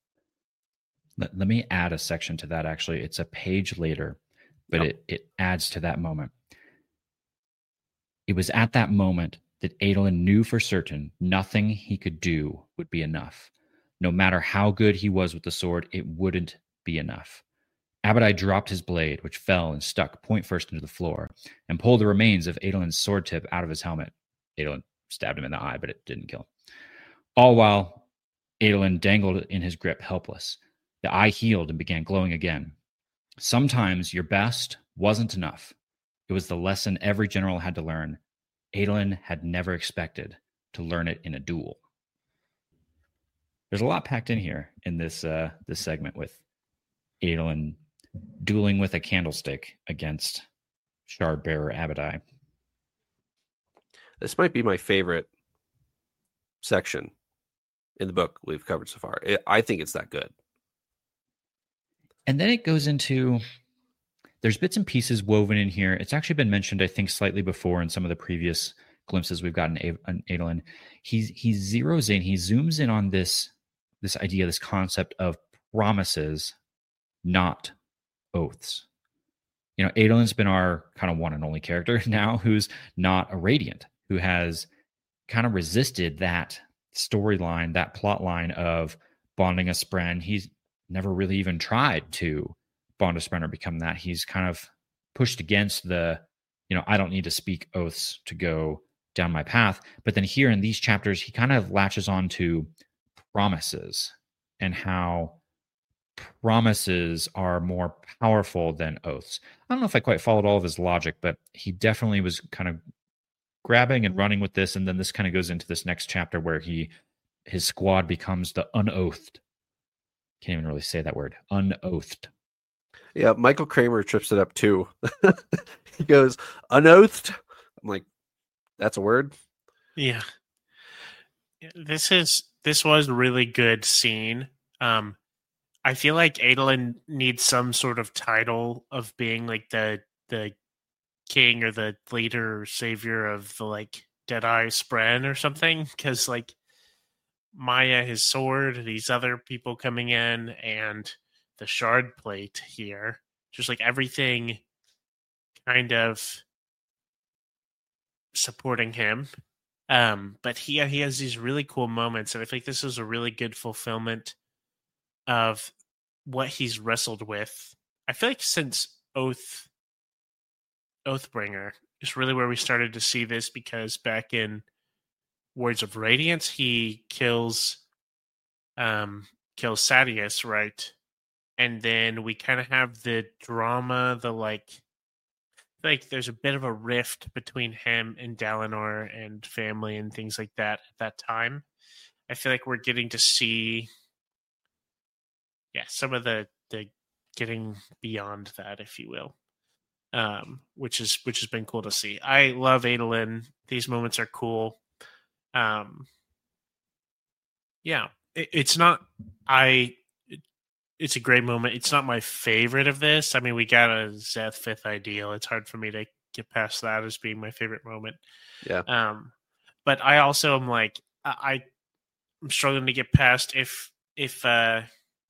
Let, let me add a section to that, actually. It's a page later, but yep. it, it adds to that moment. It was at that moment that Adolin knew for certain nothing he could do would be enough. No matter how good he was with the sword, it wouldn't be enough. Abadai dropped his blade, which fell and stuck point first into the floor, and pulled the remains of Adolin's sword tip out of his helmet. Adolin stabbed him in the eye, but it didn't kill him. All while Adolin dangled in his grip, helpless. The eye healed and began glowing again. Sometimes your best wasn't enough. It was the lesson every general had to learn. Adolin had never expected to learn it in a duel. There's a lot packed in here in this uh, this segment with Adolin dueling with a candlestick against shard bearer Abadai. This might be my favorite section in the book we've covered so far. It, I think it's that good. And then it goes into, there's bits and pieces woven in here. It's actually been mentioned, I think, slightly before in some of the previous glimpses we've gotten on Adolin. He's, he zeroes in, he zooms in on this, this idea, this concept of promises, not oaths. You know, Adolin's been our kind of one and only character now who's not a Radiant, who has kind of resisted that storyline, that plot line of bonding a spren. He's never really even tried to bond a spren or become that. He's kind of pushed against the, you know, I don't need to speak oaths to go down my path. But then here in these chapters, he kind of latches on to promises and how promises are more powerful than oaths. I don't know if I quite followed all of his logic, but he definitely was kind of grabbing and running with this. And then this kind of goes into this next chapter where he, his squad becomes the unoathed. Can't even really say that word. Unoathed. Yeah, Michael Kramer trips it up too. He goes, unoathed. I'm like, that's a word? Yeah. This is this was a really good scene. Um, I feel like Adolin needs some sort of title of being like the the king or the leader or savior of the like Deadeye Spren or something, because like Maya, his sword, these other people coming in, and the shard plate here, just like everything kind of supporting him. Um, but he he has these really cool moments, and I think this is a really good fulfillment of what he's wrestled with. I feel like since Oath Oathbringer is really where we started to see this, because back in Words of Radiance, he kills um, kills Sadeas, right? And then we kind of have the drama, the like, like there's a bit of a rift between him and Dalinar and family and things like that at that time. I feel like we're getting to see, yeah, some of the the getting beyond that, if you will, um, which is which has been cool to see. I love Adolin. These moments are cool. Um, yeah, it, it's not. I. It, it's a great moment. It's not my favorite of this. I mean, we got a Zeth fifth ideal. It's hard for me to get past that as being my favorite moment. Yeah. Um, but I also am like I. I'm struggling to get past if if uh,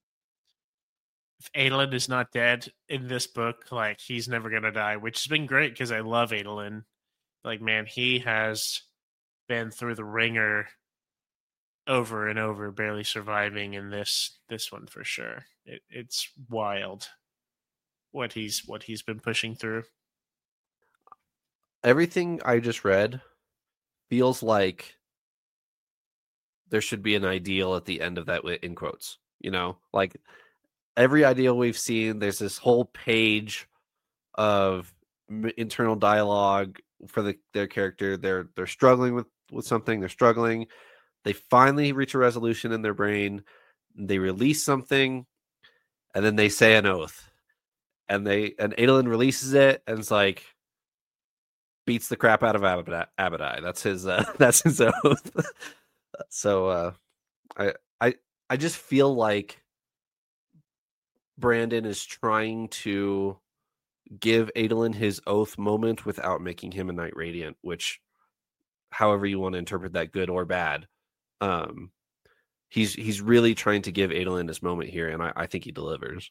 if Adolin is not dead in this book, like he's never gonna die, which has been great because I love Adolin. Like, man, he has been through the ringer over and over, barely surviving in this this one for sure. It, it's wild what he's what he's been pushing through. Everything I just read feels like there should be an ideal at the end of that in quotes. You know, like every ideal we've seen, there's this whole page of internal dialogue for the their character. They're they're struggling with, with something. They're struggling. They finally reach a resolution in their brain. They release something, and then they say an oath. And they and Adolin releases it, and it's like beats the crap out of Abadai. Abadai. That's his. Uh, that's his oath. So uh, I I I just feel like Brandon is trying to give Adolin his oath moment without making him a Knight Radiant, which, however you want to interpret that, good or bad, um, he's he's really trying to give Adolin this moment here, and I, I think he delivers.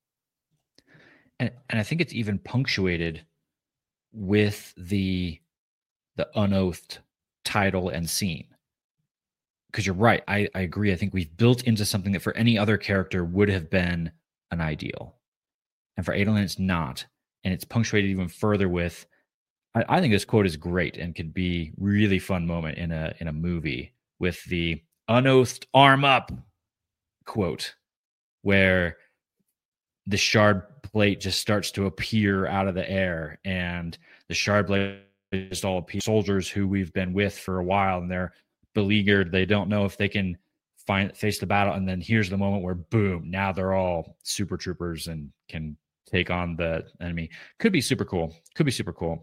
And and I think it's even punctuated with the the unoathed title and scene. Because you're right, I, I agree. I think we've built into something that for any other character would have been an ideal. And for Adolin, it's not. And it's punctuated even further with, I, I think this quote is great and could be really fun moment in a in a movie with the unoathed arm up quote, where the shard plate just starts to appear out of the air, and the shard blade just all appear. Soldiers who we've been with for a while, and they're beleaguered. They don't know if they can find face the battle, and then here's the moment where boom, now they're all super troopers and can take on the enemy. Could be super cool. Could be super cool.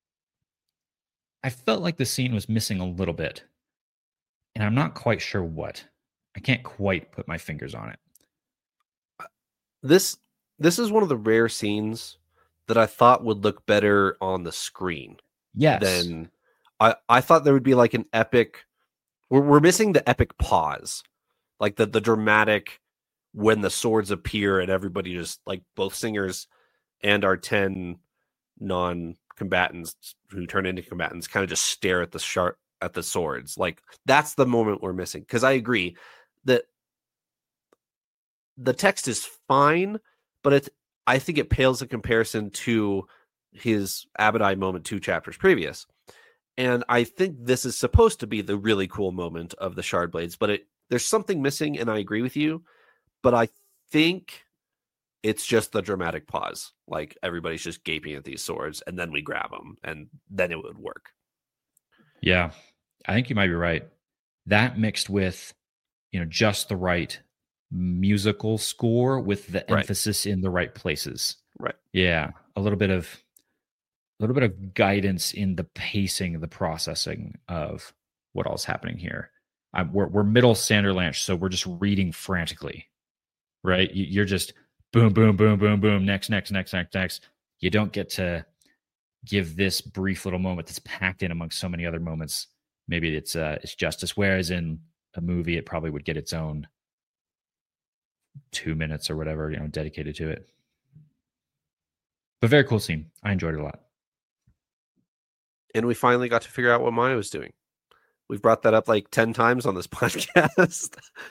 I felt like the scene was missing a little bit, and I'm not quite sure what. I can't quite put my fingers on it. This this is one of the rare scenes that I thought would look better on the screen. Yes. Than I, I thought there would be like an epic. We're we're missing the epic pause, like the the dramatic when the swords appear and everybody just like both singers and our ten non-combatants who turn into combatants kind of just stare at the sharp at the swords. Like that's the moment we're missing. Because I agree that the text is fine, but it's I think it pales in comparison to his Abadai moment two chapters previous. And I think this is supposed to be the really cool moment of the shard blades, but it there's something missing, and I agree with you. But I think it's just the dramatic pause. Like everybody's just gaping at these swords, and then we grab them, and then it would work. Yeah, I think you might be right. That mixed with, you know, just the right musical score with the Right. emphasis in the right places. Right. Yeah, a little bit of a little bit of guidance in the pacing, the processing of what all's happening here. I'm, we're we're middle Sanderlanche, so we're just reading frantically, right? You, you're just boom, boom, boom, boom, boom, next, next, next, next, next. You don't get to give this brief little moment that's packed in amongst so many other moments. Maybe it's uh, it's justice. Whereas in a movie, it probably would get its own two minutes or whatever, you know, dedicated to it. But very cool scene. I enjoyed it a lot. And we finally got to figure out what Maya was doing. We've brought that up like ten times on this podcast.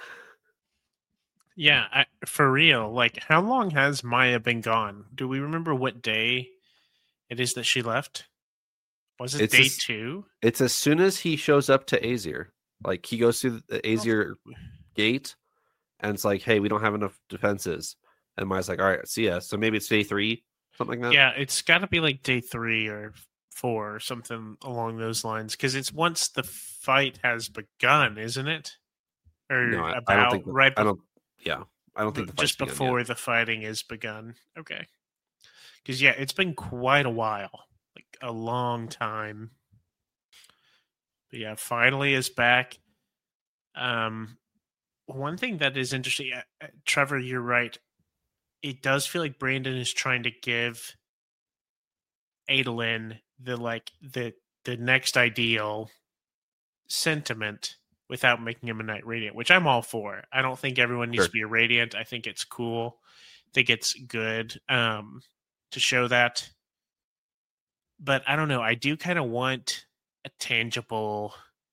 Yeah, I, for real. Like, how long has Maya been gone? Do we remember what day it is that she left? Was it It's day as- two? It's as soon as he shows up to Azir. Like he goes through the Azir gate, and it's like, hey, we don't have enough defenses. And Maya's like, all right, see ya. So maybe it's day three, something like that. Yeah, it's got to be like day three or four or something along those lines, because it's once the fight has begun, isn't it? Or No, I, about I don't think. The, right. I don't. Yeah, I don't think the just before the fighting is begun. Okay, because yeah, it's been quite a while, like a long time. But yeah, finally is back. Um, one thing that is interesting, uh, Trevor, you're right. It does feel like Brandon is trying to give Adolin the like the the next ideal sentiment without making him a Knight Radiant, which I'm all for. I don't think everyone needs Sure. to be a Radiant. I think it's cool. I think it's good um, to show that. But I don't know. I do kind of want a tangible.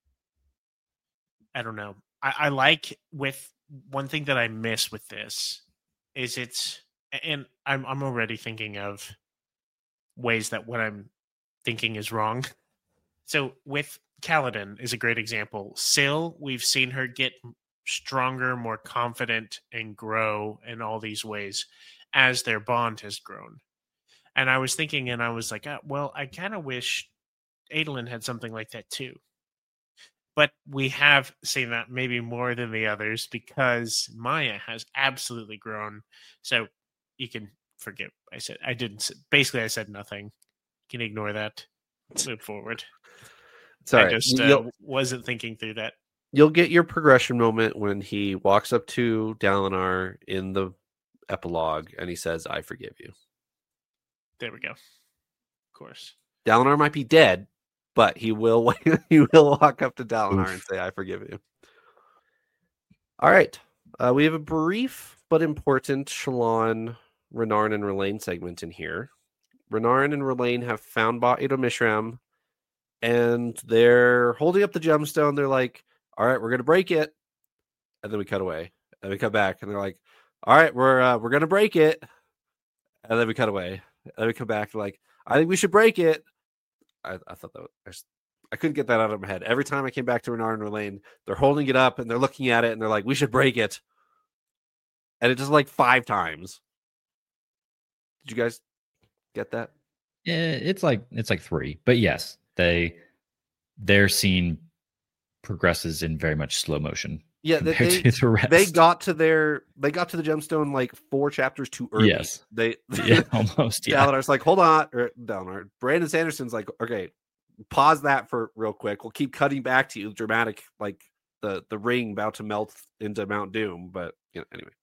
I don't know. I, I like with one thing that I miss with this is it's, and I'm I'm already thinking of ways that what I'm thinking is wrong. So with Kaladin is a great example. Syl, we've seen her get stronger, more confident, and grow in all these ways as their bond has grown. And I was thinking, and I was like, oh, well, I kind of wish Adolin had something like that too. But we have seen that maybe more than the others because Maya has absolutely grown. So you can forget. I said I didn't. Basically, I said nothing. You can ignore that. Move forward. Sorry, I just uh, wasn't thinking through that. You'll get your progression moment when he walks up to Dalinar in the epilogue and he says, "I forgive you." There we go. Of course. Dalinar might be dead, but he will he will walk up to Dalinar Oof. and say, "I forgive you." All right. Uh, we have a brief but important Shallan, Renarin, and Rlain segment in here. Renarin and Rlain have found Ba Ado Mishram, and they're holding up the gemstone. They're like, "All right, we're gonna break it," and then we cut away, and we come back, and they're like, "All right, we're uh, we're gonna break it," and then we cut away, and then we come back, like, "I think we should break it." I, I thought that was, I, just, I couldn't get that out of my head. Every time I came back to Renarin and Rlain, they're holding it up and they're looking at it and they're like, "We should break it," and it just like five times. Did you guys get that? Yeah, it's like it's like three, but yes, they their scene progresses in very much slow motion. Yeah, they they, the they got to their they got to the gemstone like four chapters too early. Yes, they yeah, almost. Yeah, Dalinar's like, "Hold on," or Dalinar. Brandon Sanderson's like, "Okay, pause that for real quick. We'll keep cutting back to you, dramatic, like the the ring about to melt into Mount Doom." But you know, anyway,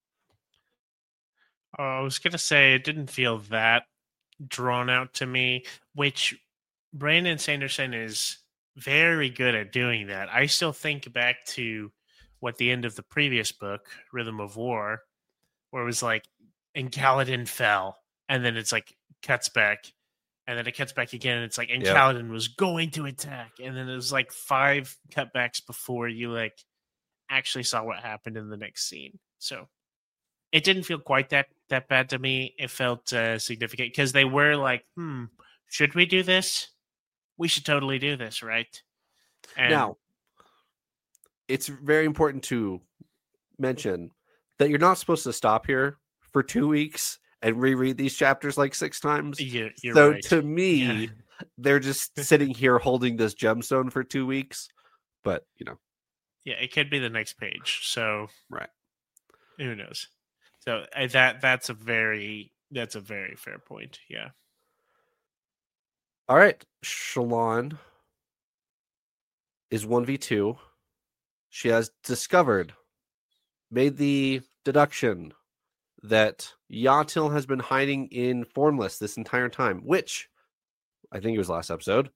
uh, I was gonna say it didn't feel that drawn out to me, which Brandon Sanderson is very good at doing that. I still think back to what the end of the previous book, Rhythm of War, where it was like, and Kaladin fell, and then it's like cuts back, and then it cuts back again, and it's like, and yep. Kaladin was going to attack, and then it was like five cutbacks before you like actually saw what happened in the next scene. So it didn't feel quite that that bad to me. It felt uh, significant because they were like, "Hmm, should we do this? We should totally do this, right?" And now, it's very important to mention that you're not supposed to stop here for two weeks and reread these chapters like six times. Yeah, you're so right. to me, yeah. they're just sitting here holding this gemstone for two weeks. But, you know. Yeah, it could be the next page. So right. Who knows? So uh, that that's a very that's a very fair point. Yeah. All right. Shallan is one v two. She has discovered, made the deduction that Yatil has been hiding in Formless this entire time, which I think it was last episode.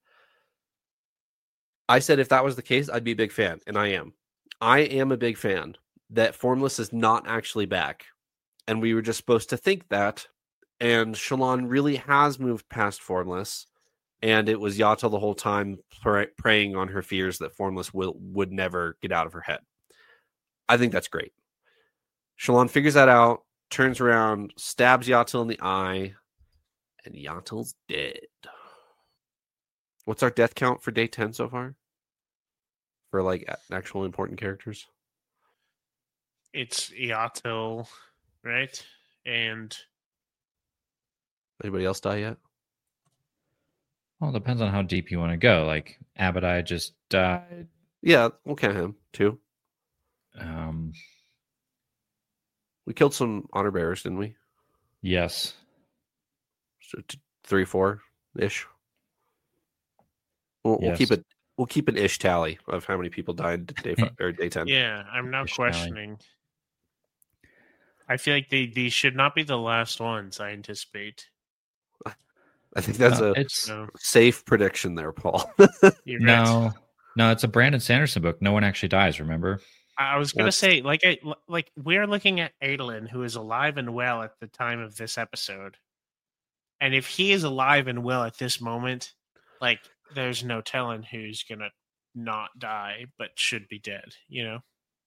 I said if that was the case, I'd be a big fan, and I am. I am a big fan that Formless is not actually back, and we were just supposed to think that, and Shallan really has moved past Formless, and it was Yatil the whole time pray- preying on her fears that Formless will, would never get out of her head. I think that's great. Shallan figures that out, turns around, stabs Yatil in the eye, and Yatil's dead. What's our death count for day ten so far? For like actual important characters? it's Iato, right? And Anybody else die yet? Well, it depends on how deep you want to go. Like Abadai just died. Yeah, we'll count him too. Um, We killed some honor bearers, didn't we? yes. So t- three, four ish. We'll, we'll Yes. keep it. We'll keep an ish tally of how many people died day five, or day ten. yeah, I'm now Ish Valley. questioning. I feel like they, these should not be the last ones, I anticipate. I think that's No, a it's So, safe prediction there, Paul. you're right. no, no. It's a Brandon Sanderson book. No one actually dies. Remember? I was gonna That's- say, like, I like we're looking at Adolin, who is alive and well at the time of this episode, and if he is alive and well at this moment, like, there's no telling who's gonna not die but should be dead. You know?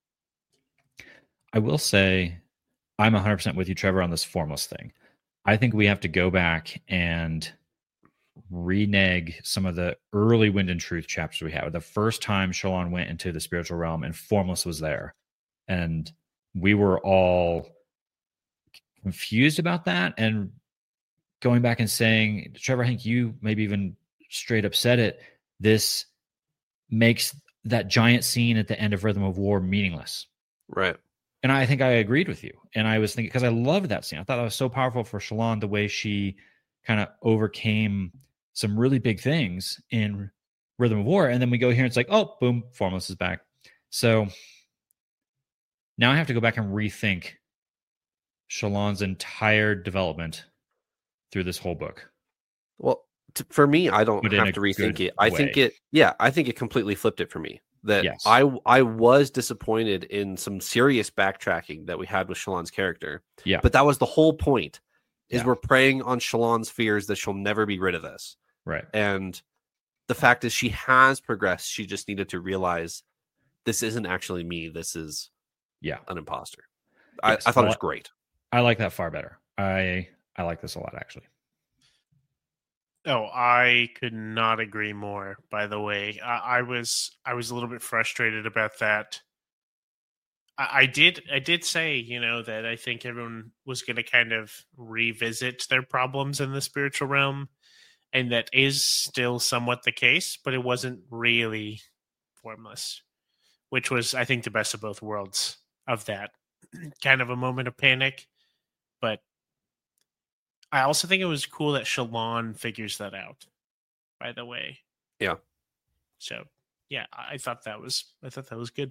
I will say, I'm one hundred percent with you, Trevor, on this formless thing. I think we have to go back and renege some of the early Wind and Truth chapters we had. The first time Shallan went into the spiritual realm and Formless was there. And we were all confused about that. And going back and saying, Trevor, I think you maybe even straight up said it, this makes that giant scene at the end of Rhythm of War meaningless. Right. And I think I agreed with you. And I was thinking, because I loved that scene. I thought that was so powerful for Shallan, the way she kind of overcame some really big things in Rhythm of War. And then we go here and it's like, oh, boom, Formless is back. So now I have to go back and rethink Shallan's entire development through this whole book. Well, t- for me, I don't But in have a to rethink good it. I think way. it, yeah, I think it completely flipped it for me. That Yes. I I was disappointed in some serious backtracking that we had with Shallan's character. Yeah. But that was the whole point. Is Yeah. we're preying on Shallan's fears that she'll never be rid of this. Right. And the fact is she has progressed. She just needed to realize this isn't actually me. This is Yeah. an imposter. Yes. I, I thought it Well, was great. I like that far better. I I like this a lot, actually. Oh, I could not agree more. By the way, I, I was I was a little bit frustrated about that. I, I did I did say, you know, that I think everyone was going to kind of revisit their problems in the spiritual realm, and that is still somewhat the case, but it wasn't really Formless, which was, I think, the best of both worlds of that kind of a moment of panic, but. I also think it was cool that Shallan figures that out, by the way. Yeah. So, yeah, I thought that was I thought that was good.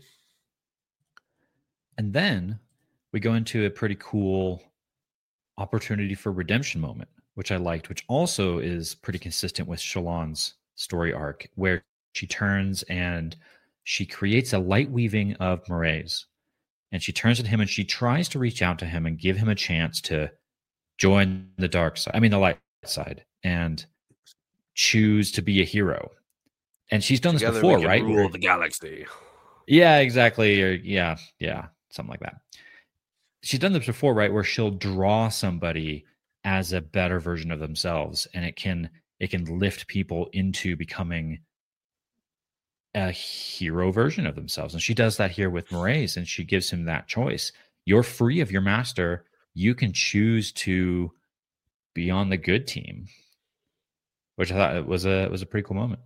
And then we go into a pretty cool opportunity for redemption moment, which I liked, which also is pretty consistent with Shallan's story arc, where she turns and she creates a light weaving of Mraize. And she turns to him and she tries to reach out to him and give him a chance to join the dark side, I mean the light side, and choose to be a hero. And she's done Together this before, we can right? Rule Where- the galaxy. yeah, exactly. Or yeah, yeah, something like that. She's done this before, right? Where she'll draw somebody as a better version of themselves, and it can it can lift people into becoming a hero version of themselves. And she does that here with Mraize, and she gives him that choice. You're free of your master. You can choose to be on the good team, which I thought it was a was a pretty cool moment.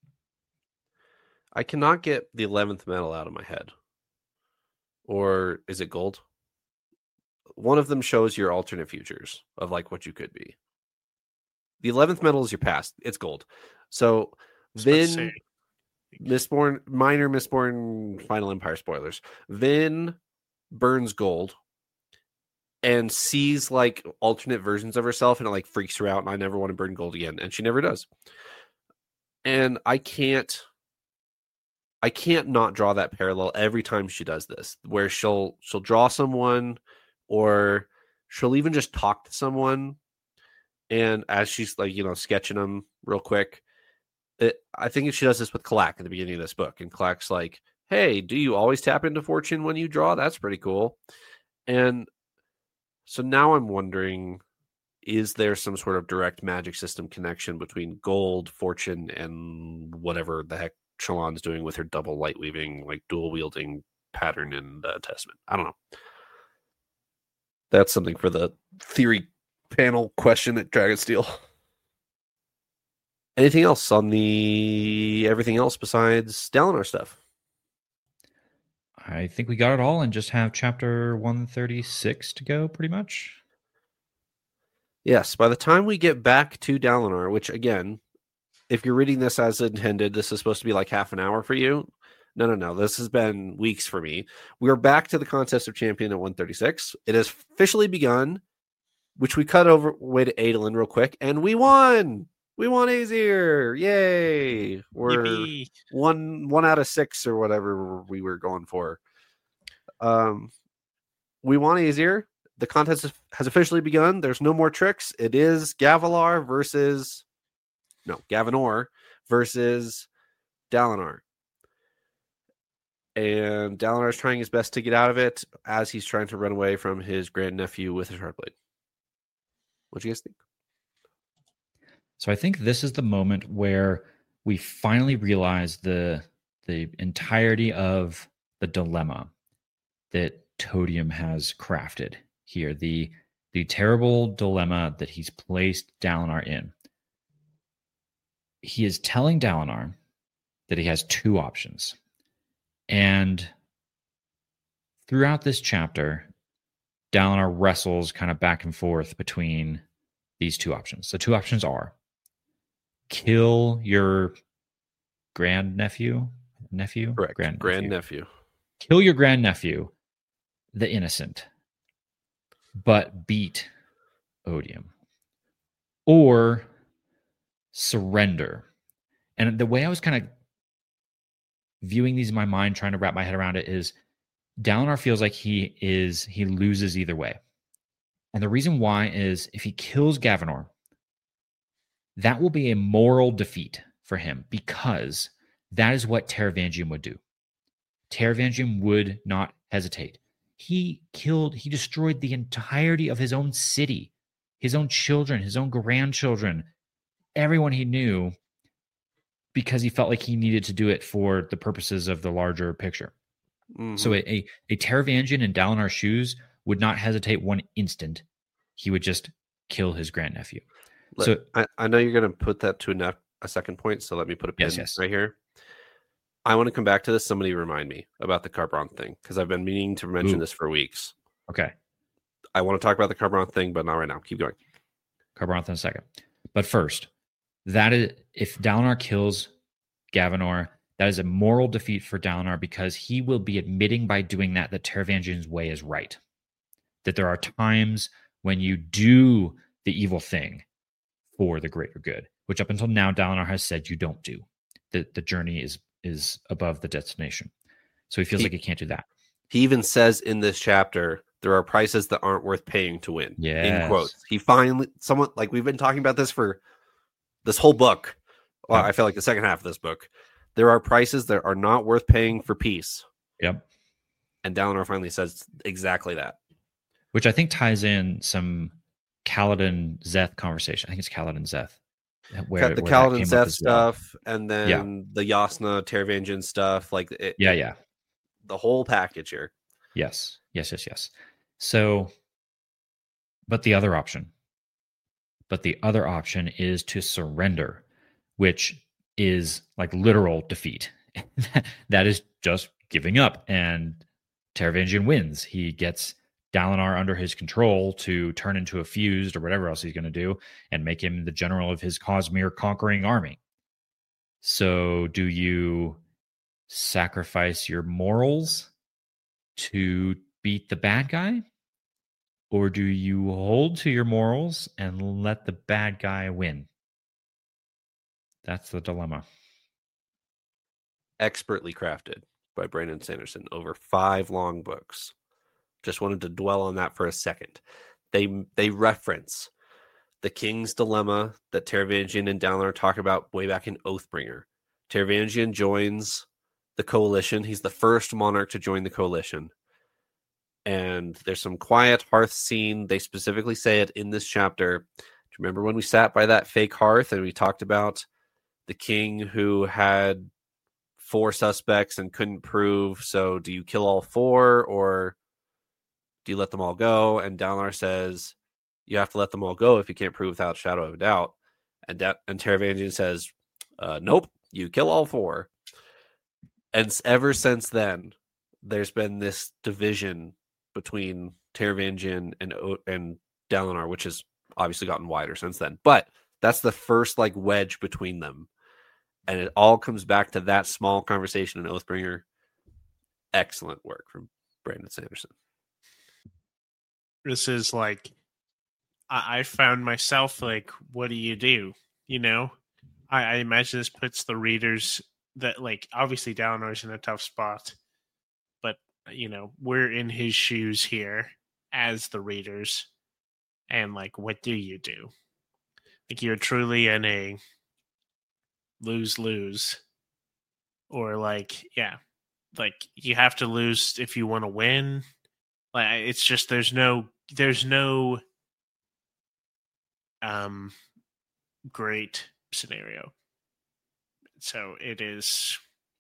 I cannot get the eleventh medal out of my head. Or is it gold? One of them shows your alternate futures of like what you could be. The eleventh medal is your past. It's gold. So I was about to Vin, say, Mistborn, minor Mistborn Final Empire spoilers. Vin burns gold and sees like alternate versions of herself, and it like freaks her out, and I never want to burn gold again. And she never does. And I can't I can't not draw that parallel every time she does this, where she'll she'll draw someone, or she'll even just talk to someone, and as she's like, you know, sketching them real quick, it, I think she does this with Kalak at the beginning of this book, and Kalak's like, "Hey, do you always tap into fortune when you draw? That's pretty cool." And so now I'm wondering, is there some sort of direct magic system connection between gold, fortune, and whatever the heck Shallan's doing with her double light weaving, like dual wielding pattern in the Testament. I don't know. That's something for the theory panel question at Dragonsteel. Anything else on the everything else besides Dalinar stuff? I think we got it all and just have chapter one thirty-six to go, pretty much. Yes, by the time we get back to Dalinar, which again, if you're reading this as intended, this is supposed to be like half an hour for you. No, no, no. This has been weeks for me. We're back to the Contest of Champion at one thirty-six. It has officially begun, which we cut over way to Adolin real quick, and we won! We won Azir! Yay! We're Yippee. one one out of six or whatever we were going for. Um, we won Azir. The contest has officially begun. There's no more tricks. It is Gavilar versus no Gavinor versus Dalinar. And Dalinar is trying his best to get out of it as he's trying to run away from his grandnephew with a sharp blade. What do you guys think? So I think this is the moment where we finally realize the the entirety of the dilemma that Todium has crafted here. The the terrible dilemma that he's placed Dalinar in. He is telling Dalinar that he has two options. And throughout this chapter, Dalinar wrestles kind of back and forth between these two options. The two options are kill your grandnephew, nephew, Correct. Grandnephew. Grandnephew. Kill your grandnephew, the innocent, but beat Odium, or surrender. And the way I was kind of viewing these in my mind, trying to wrap my head around it, is Dalinar feels like he is he loses either way. And the reason why is if he kills Gavinor, that will be a moral defeat for him, because that is what Taravangian would do. Taravangian would not hesitate. He killed, he destroyed the entirety of his own city, his own children, his own grandchildren, everyone he knew, because he felt like he needed to do it for the purposes of the larger picture. Mm-hmm. So a, a, a Taravangian in Dalinar's shoes would not hesitate one instant. He would just kill his grandnephew. Let, so I, I know you're going to put that to a, nef- a second point, so let me put a pin yes, yes. right here. I want to come back to this. Somebody remind me about the Kharbranth thing, because I've been meaning to mention Ooh. this for weeks. Okay. I want to talk about the Kharbranth thing, but not right now. Keep going. Kharbranth in a second. But first, that is, if Dalinar kills Gavinor, that is a moral defeat for Dalinar, because he will be admitting by doing that that Taravangian's way is right. That there are times when you do the evil thing for the greater good, which up until now Dalinar has said you don't do. The the journey is is above the destination. So he feels he, like he can't do that. He even says in this chapter, there are prices that aren't worth paying to win. Yes. In quotes. He finally, someone, like we've been talking about this for this whole book. Well, yep. I feel like the second half of this book. There are prices that are not worth paying for peace. Yep. And Dalinar finally says exactly that. Which I think ties in some Kaladin Zeth conversation. I think it's Kaladin Zeth. Where, the where Kaladin Zeth stuff, well. And then yeah. the Yasna Taravangian stuff. Like it, yeah, yeah. The whole package here. Yes. Yes, yes, yes. So, but the other option, but the other option is to surrender, which is like literal defeat. That is just giving up, and Taravangian wins. He gets Dalinar under his control to turn into a fused or whatever else he's going to do and make him the general of his Cosmere conquering army. So do you sacrifice your morals to beat the bad guy? Or do you hold to your morals and let the bad guy win? That's the dilemma. Expertly crafted by Brandon Sanderson over five long books. Just wanted to dwell on that for a second. They they reference the King's Dilemma that Taravangian and Dalinar talk about way back in Oathbringer. Taravangian joins the coalition. He's the first monarch to join the coalition. And there's some quiet hearth scene. They specifically say it in this chapter. Do you remember when we sat by that fake hearth and we talked about the king who had four suspects and couldn't prove. So do you kill all four or do you let them all go? And Dalinar says, you have to let them all go if you can't prove without a shadow of a doubt. And da- and Taravangian says, uh, nope, you kill all four. And ever since then, there's been this division between Taravangian and and Dalinar, which has obviously gotten wider since then. But that's the first like wedge between them. And it all comes back to that small conversation in Oathbringer. Excellent work from Brandon Sanderson. This is like, I, I found myself like, what do you do? You know, I, I imagine this puts the readers that like, obviously Dalinar's in a tough spot, but you know, we're in his shoes here as the readers. And like, what do you do? Like you're truly in a lose-lose. Or like, yeah, like you have to lose if you want to win. Like it's just there's no there's no um great scenario. So it is.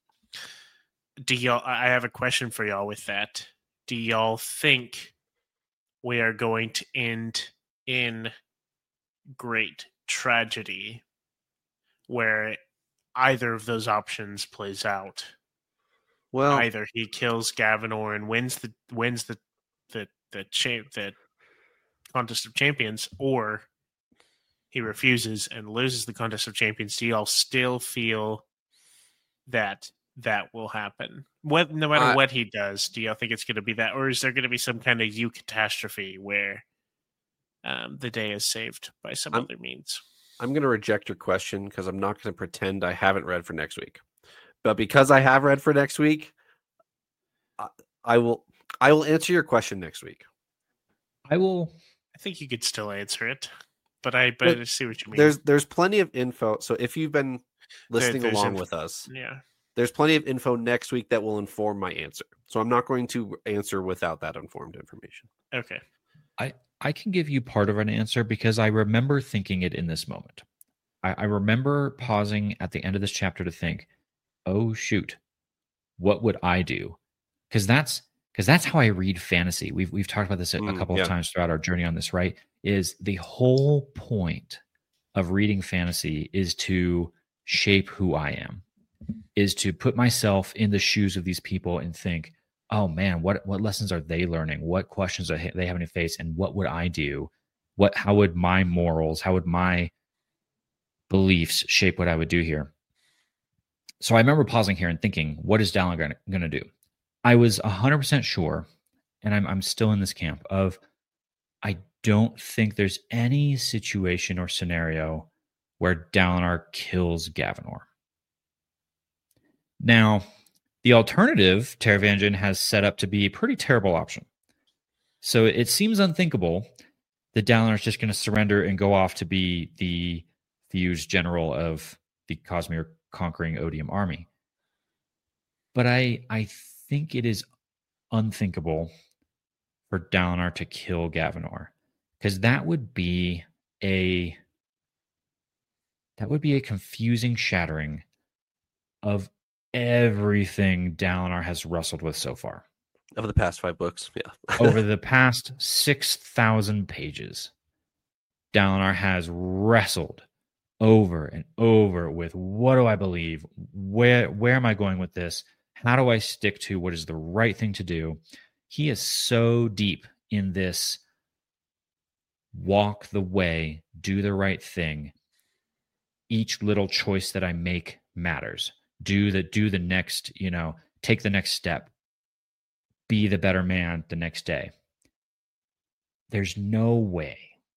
Do y'all? I have a question for y'all with that. Do y'all think we are going to end in great tragedy where either of those options plays out? Well, Either he kills Gavinor and wins the wins the the the cha- the Contest of Champions, or he refuses and loses the Contest of Champions. Do y'all still feel that that will happen? What, no matter I, what he does, do y'all think it's going to be that, or is there going to be some kind of eucatastrophe where um, the day is saved by some I'm, other means? I'm going to reject your question because I'm not going to pretend I haven't read for next week. But because I have read for next week, I, I will I will answer your question next week. I will. I think you could still answer it, but I but, But I see what you mean. There's there's plenty of info. So if you've been listening There- there's along inf- with us, yeah. there's plenty of info next week that will inform my answer. So I'm not going to answer without that informed information. Okay. I, I can give you part of an answer because I remember thinking it in this moment. I, I remember pausing at the end of this chapter to think, oh shoot, what would I do? Because that's because that's how I read fantasy. We've we've talked about this a, Mm, a couple yeah. of times throughout our journey on this, right? Is the whole point of reading fantasy is to shape who I am, is to put myself in the shoes of these people and think, oh man, what what lessons are they learning? What questions are they having to face? And what would I do? What how would my morals, how would my beliefs shape what I would do here? So I remember pausing here and thinking, what is Dalinar going to do? I was one hundred percent sure, and I'm I'm still in this camp of, I don't think there's any situation or scenario where Dalinar kills Gavinor. Now, the alternative Taravangian has set up to be a pretty terrible option. So it seems unthinkable that Dalinar is just going to surrender and go off to be the fused general of the Cosmere conquering Odium army. But I I think it is unthinkable for Dalinar to kill Gavinor, because that would be a that would be a confusing shattering of everything Dalinar has wrestled with so far. Of the past five books, yeah. Over the past six thousand pages, Dalinar has wrestled over and over with, what do I believe? Where where am I going with this? How do I stick to what is the right thing to do? He is so deep in this walk the way, do the right thing. Each little choice that I make matters. Do the do the next, you know, take the next step. Be the better man the next day. There's no way.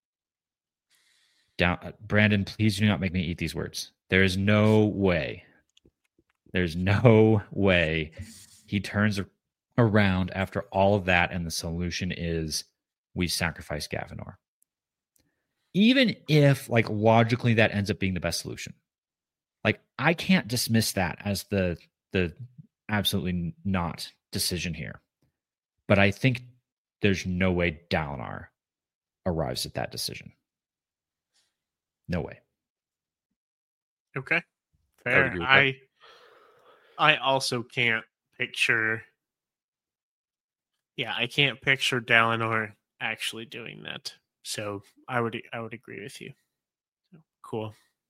Down, Brandon, please do not make me eat these words. There is no way. There's no way he turns around after all of that and the solution is we sacrifice Gavinor. Even if, like, logically that ends up being the best solution. Like, I can't dismiss that as the the absolutely not decision here. But I think there's no way Dalinar arrives at that decision. No way. Okay. I would Fair. agree with I I also can't picture. Yeah, I can't picture Dalinar actually doing that. So I would I would agree with you. Cool.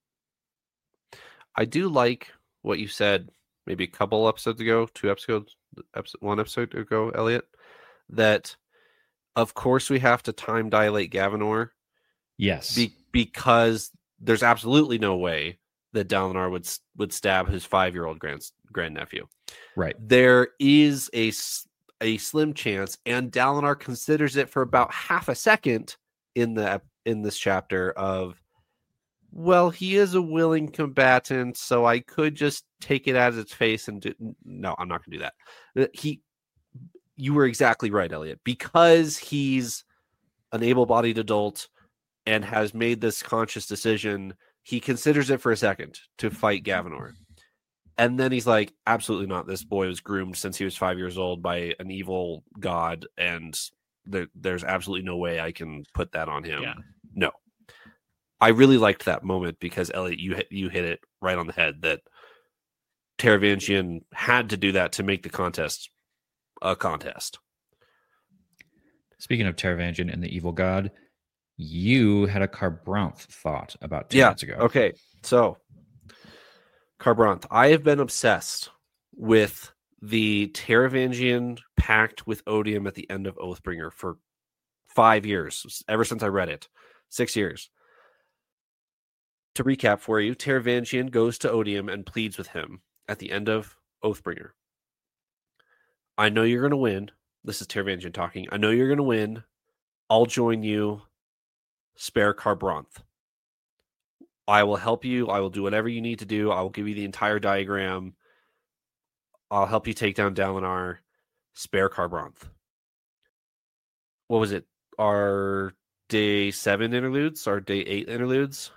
I do like what you said maybe a couple episodes ago, two episodes, episode, one episode ago, Elliot, that of course we have to time dilate Gavinor. Yes. Be, because there's absolutely no way that Dalinar would would stab his five-year-old grand grandnephew. Right. There is a, a slim chance, and Dalinar considers it for about half a second in the in this chapter of, well, he is a willing combatant, so I could just take it as its face and do... No, I'm not going to do that. He, you were exactly right, Elliot. Because he's an able-bodied adult and has made this conscious decision, he considers it for a second to fight Gavinor. And then he's like, absolutely not. This boy was groomed since he was five years old by an evil god, and there, there's absolutely no way I can put that on him. Yeah. No. I really liked that moment because, Elliot, you hit, you hit it right on the head that Taravangian had to do that to make the contest a contest. Speaking of Taravangian and the evil god, you had a Kharbranth thought about two yeah, minutes ago. Okay, so Kharbranth. I have been obsessed with the Taravangian pact with Odium at the end of Oathbringer for five years, ever since I read it. Six years. To recap for you, Taravangian goes to Odium and pleads with him at the end of Oathbringer. I know you're going to win. This is Taravangian talking. I know you're going to win. I'll join you. Spare Kharbranth. I will help you. I will do whatever you need to do. I will give you the entire diagram. I'll help you take down Dalinar. Spare Kharbranth. What was it? Our day seven interludes? Our day eight interludes?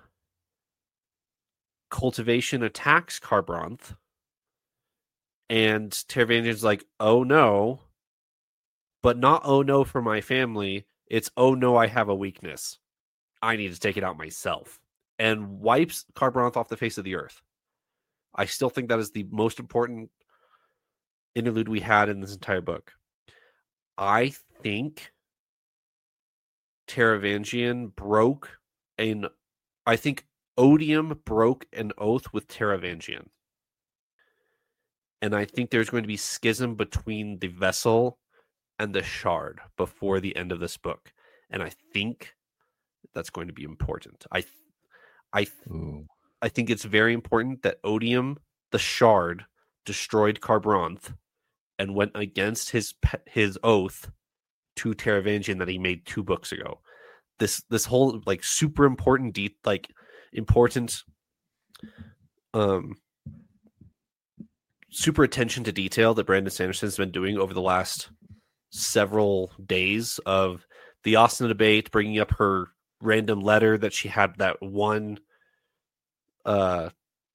Cultivation attacks Kharbranth. And Taravangian's like, oh no. But not oh no for my family. It's oh no, I have a weakness. I need to take it out myself. And wipes Kharbranth off the face of the earth. I still think that is the most important interlude we had in this entire book. I think Taravangian broke an... I think Odium broke an oath with Taravangian. And I think there's going to be schism between the vessel and the shard before the end of this book. And I think that's going to be important. I I Ooh. I think it's very important that Odium, the shard, destroyed Kharbranth and went against his his oath to Taravangian that he made two books ago. This this whole like super important de- like important um super attention to detail that Brandon Sanderson's been doing over the last several days of the Jasnah debate, bringing up her random letter that she had, that one uh,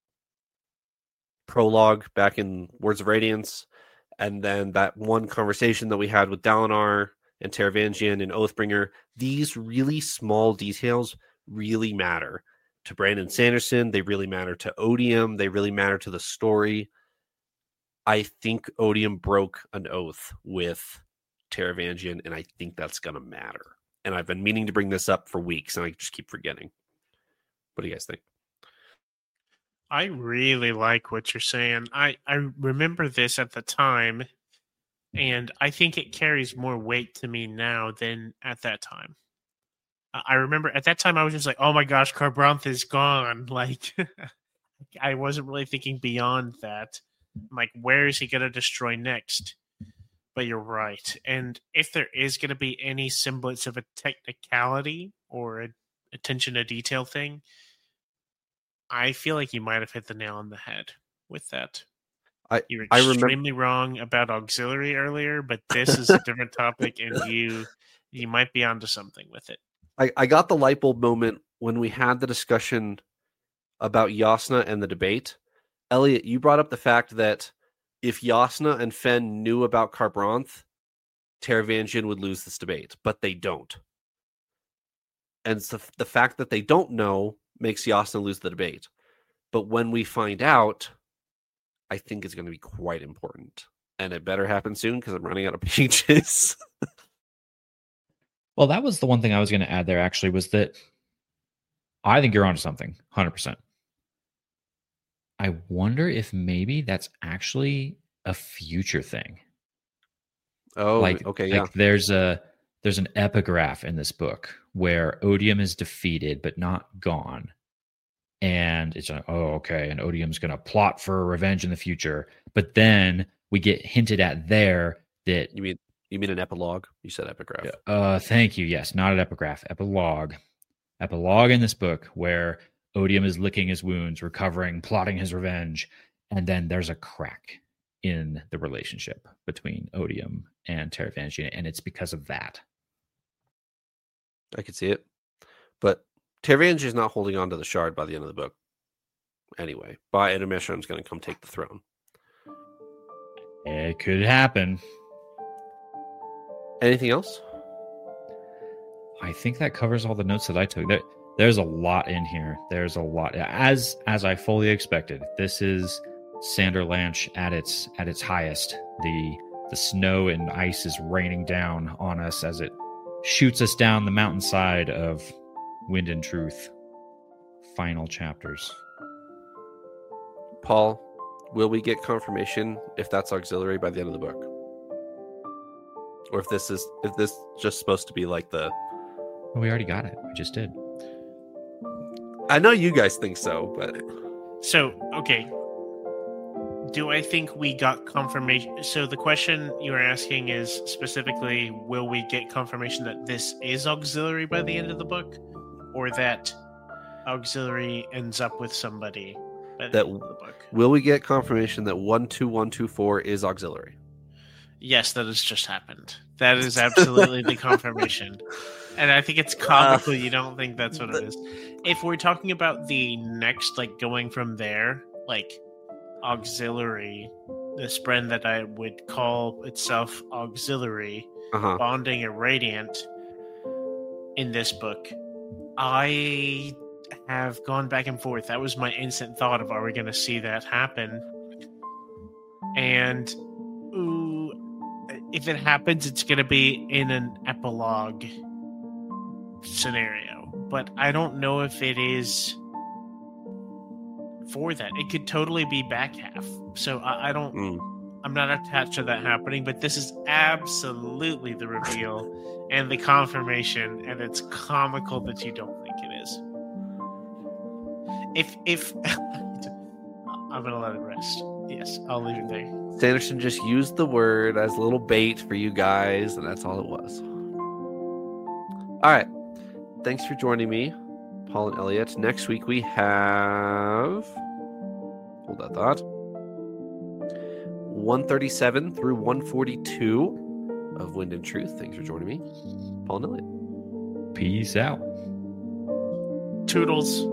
prologue back in Words of Radiance, and then that one conversation that we had with Dalinar and Taravangian and Oathbringer. These really small details really matter to Brandon Sanderson. They really matter to Odium. They really matter to the story. I think Odium broke an oath with Taravangian, and I think that's going to matter. And I've been meaning to bring this up for weeks, and I just keep forgetting. What do you guys think? I really like what you're saying. I, I remember this at the time, and I think it carries more weight to me now than at that time. I remember at that time I was just like, oh my gosh, Kharbranth is gone. Like, I wasn't really thinking beyond that. I'm like, where is he going to destroy next? But you're right. And if there is going to be any semblance of a technicality or a attention to detail thing, I feel like you might have hit the nail on the head with that. I, you were I extremely remember... wrong about auxiliary earlier, but this is a different topic, and you you might be onto something with it. I, I got the light bulb moment when we had the discussion about Jasnah and the debate. Elliot, you brought up the fact that if Jasnah and Fen knew about Kharbranth, Taravangian would lose this debate, but they don't. And so the fact that they don't know makes Jasnah lose the debate. But when we find out, I think is going to be quite important. And it better happen soon because I'm running out of pages. Well, that was the one thing I was going to add there, actually, was that I think you're onto something, one hundred percent. I wonder if maybe that's actually a future thing. Oh, like, okay, like yeah. There's a there's an epigraph in this book where Odium is defeated but not gone, and it's like, oh, okay, and Odium's going to plot for revenge in the future. But then we get hinted at there that You mean you mean an epilogue? You said epigraph. Uh, thank you. Yes, not an epigraph, epilogue. Epilogue in this book where Odium is licking his wounds, recovering, plotting his revenge, and then there's a crack in the relationship between Odium and Taravangian, and it's because of that. I could see it. But Taravangian is not holding on to the shard by the end of the book. Anyway, by intermission, going to come take the throne. It could happen. Anything else? I think that covers all the notes that I took. There, there's a lot in here. There's a lot, as as I fully expected. This is Sanderlanche at its at its highest. The the snow and ice is raining down on us as it shoots us down the mountainside of Wind and Truth. Final chapters. Paul, will we get confirmation if that's auxiliary by the end of the book? Or if this is if this is just supposed to be like the Well, we already got it. We just did. I know you guys think so, but So, okay. Do I think we got confirmation? So the question you're asking is specifically, will we get confirmation that this is auxiliary by the end of the book? Or that auxiliary ends up with somebody by the that end of the book? will we get confirmation that one two one two four is auxiliary? Yes, that has just happened. That is absolutely the confirmation. And I think it's comical you don't think that's what it is. If we're talking about the next, like going from there, like auxiliary, the spread that I would call itself auxiliary, Uh-huh. bonding and radiant in this book, I have gone back and forth. That was my instant thought of, are we going to see that happen? And ooh, if it happens, it's going to be in an epilogue scenario. But I don't know if it is for that. It could totally be back half. So I, I don't... Mm. I'm not attached to that happening, but this is absolutely the reveal and the confirmation, and it's comical that you don't think it is. If if I'm gonna let it rest. Yes, I'll leave it there. Sanderson just used the word as a little bait for you guys, and that's all it was. All right. Thanks for joining me, Paul and Elliot. Next week we have... Hold that thought. one thirty-seven through one forty-two of Wind and Truth. Thanks for joining me, Paul and Elliot. Peace out. Toodles.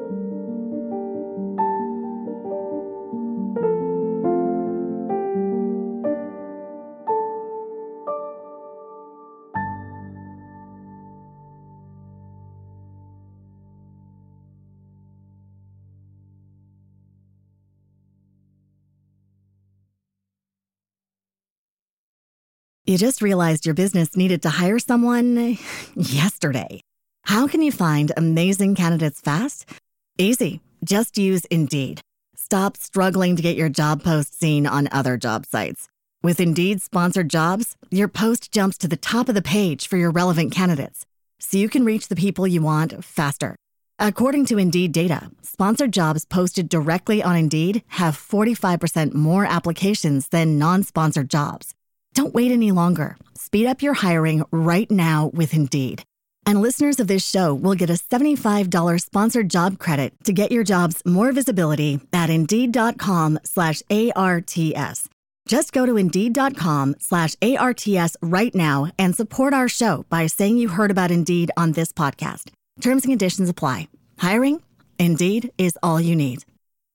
You just realized your business needed to hire someone yesterday. How can you find amazing candidates fast? Easy. Just use Indeed. Stop struggling to get your job post seen on other job sites. With Indeed sponsored jobs, your post jumps to the top of the page for your relevant candidates, so you can reach the people you want faster. According to Indeed data, sponsored jobs posted directly on Indeed have forty-five percent more applications than non-sponsored jobs. Don't wait any longer. Speed up your hiring right now with Indeed. And listeners of this show will get a seventy-five dollars sponsored job credit to get your jobs more visibility at Indeed.com slash ARTS. Just go to Indeed.com slash ARTS right now and support our show by saying you heard about Indeed on this podcast. Terms and conditions apply. Hiring? Indeed is all you need.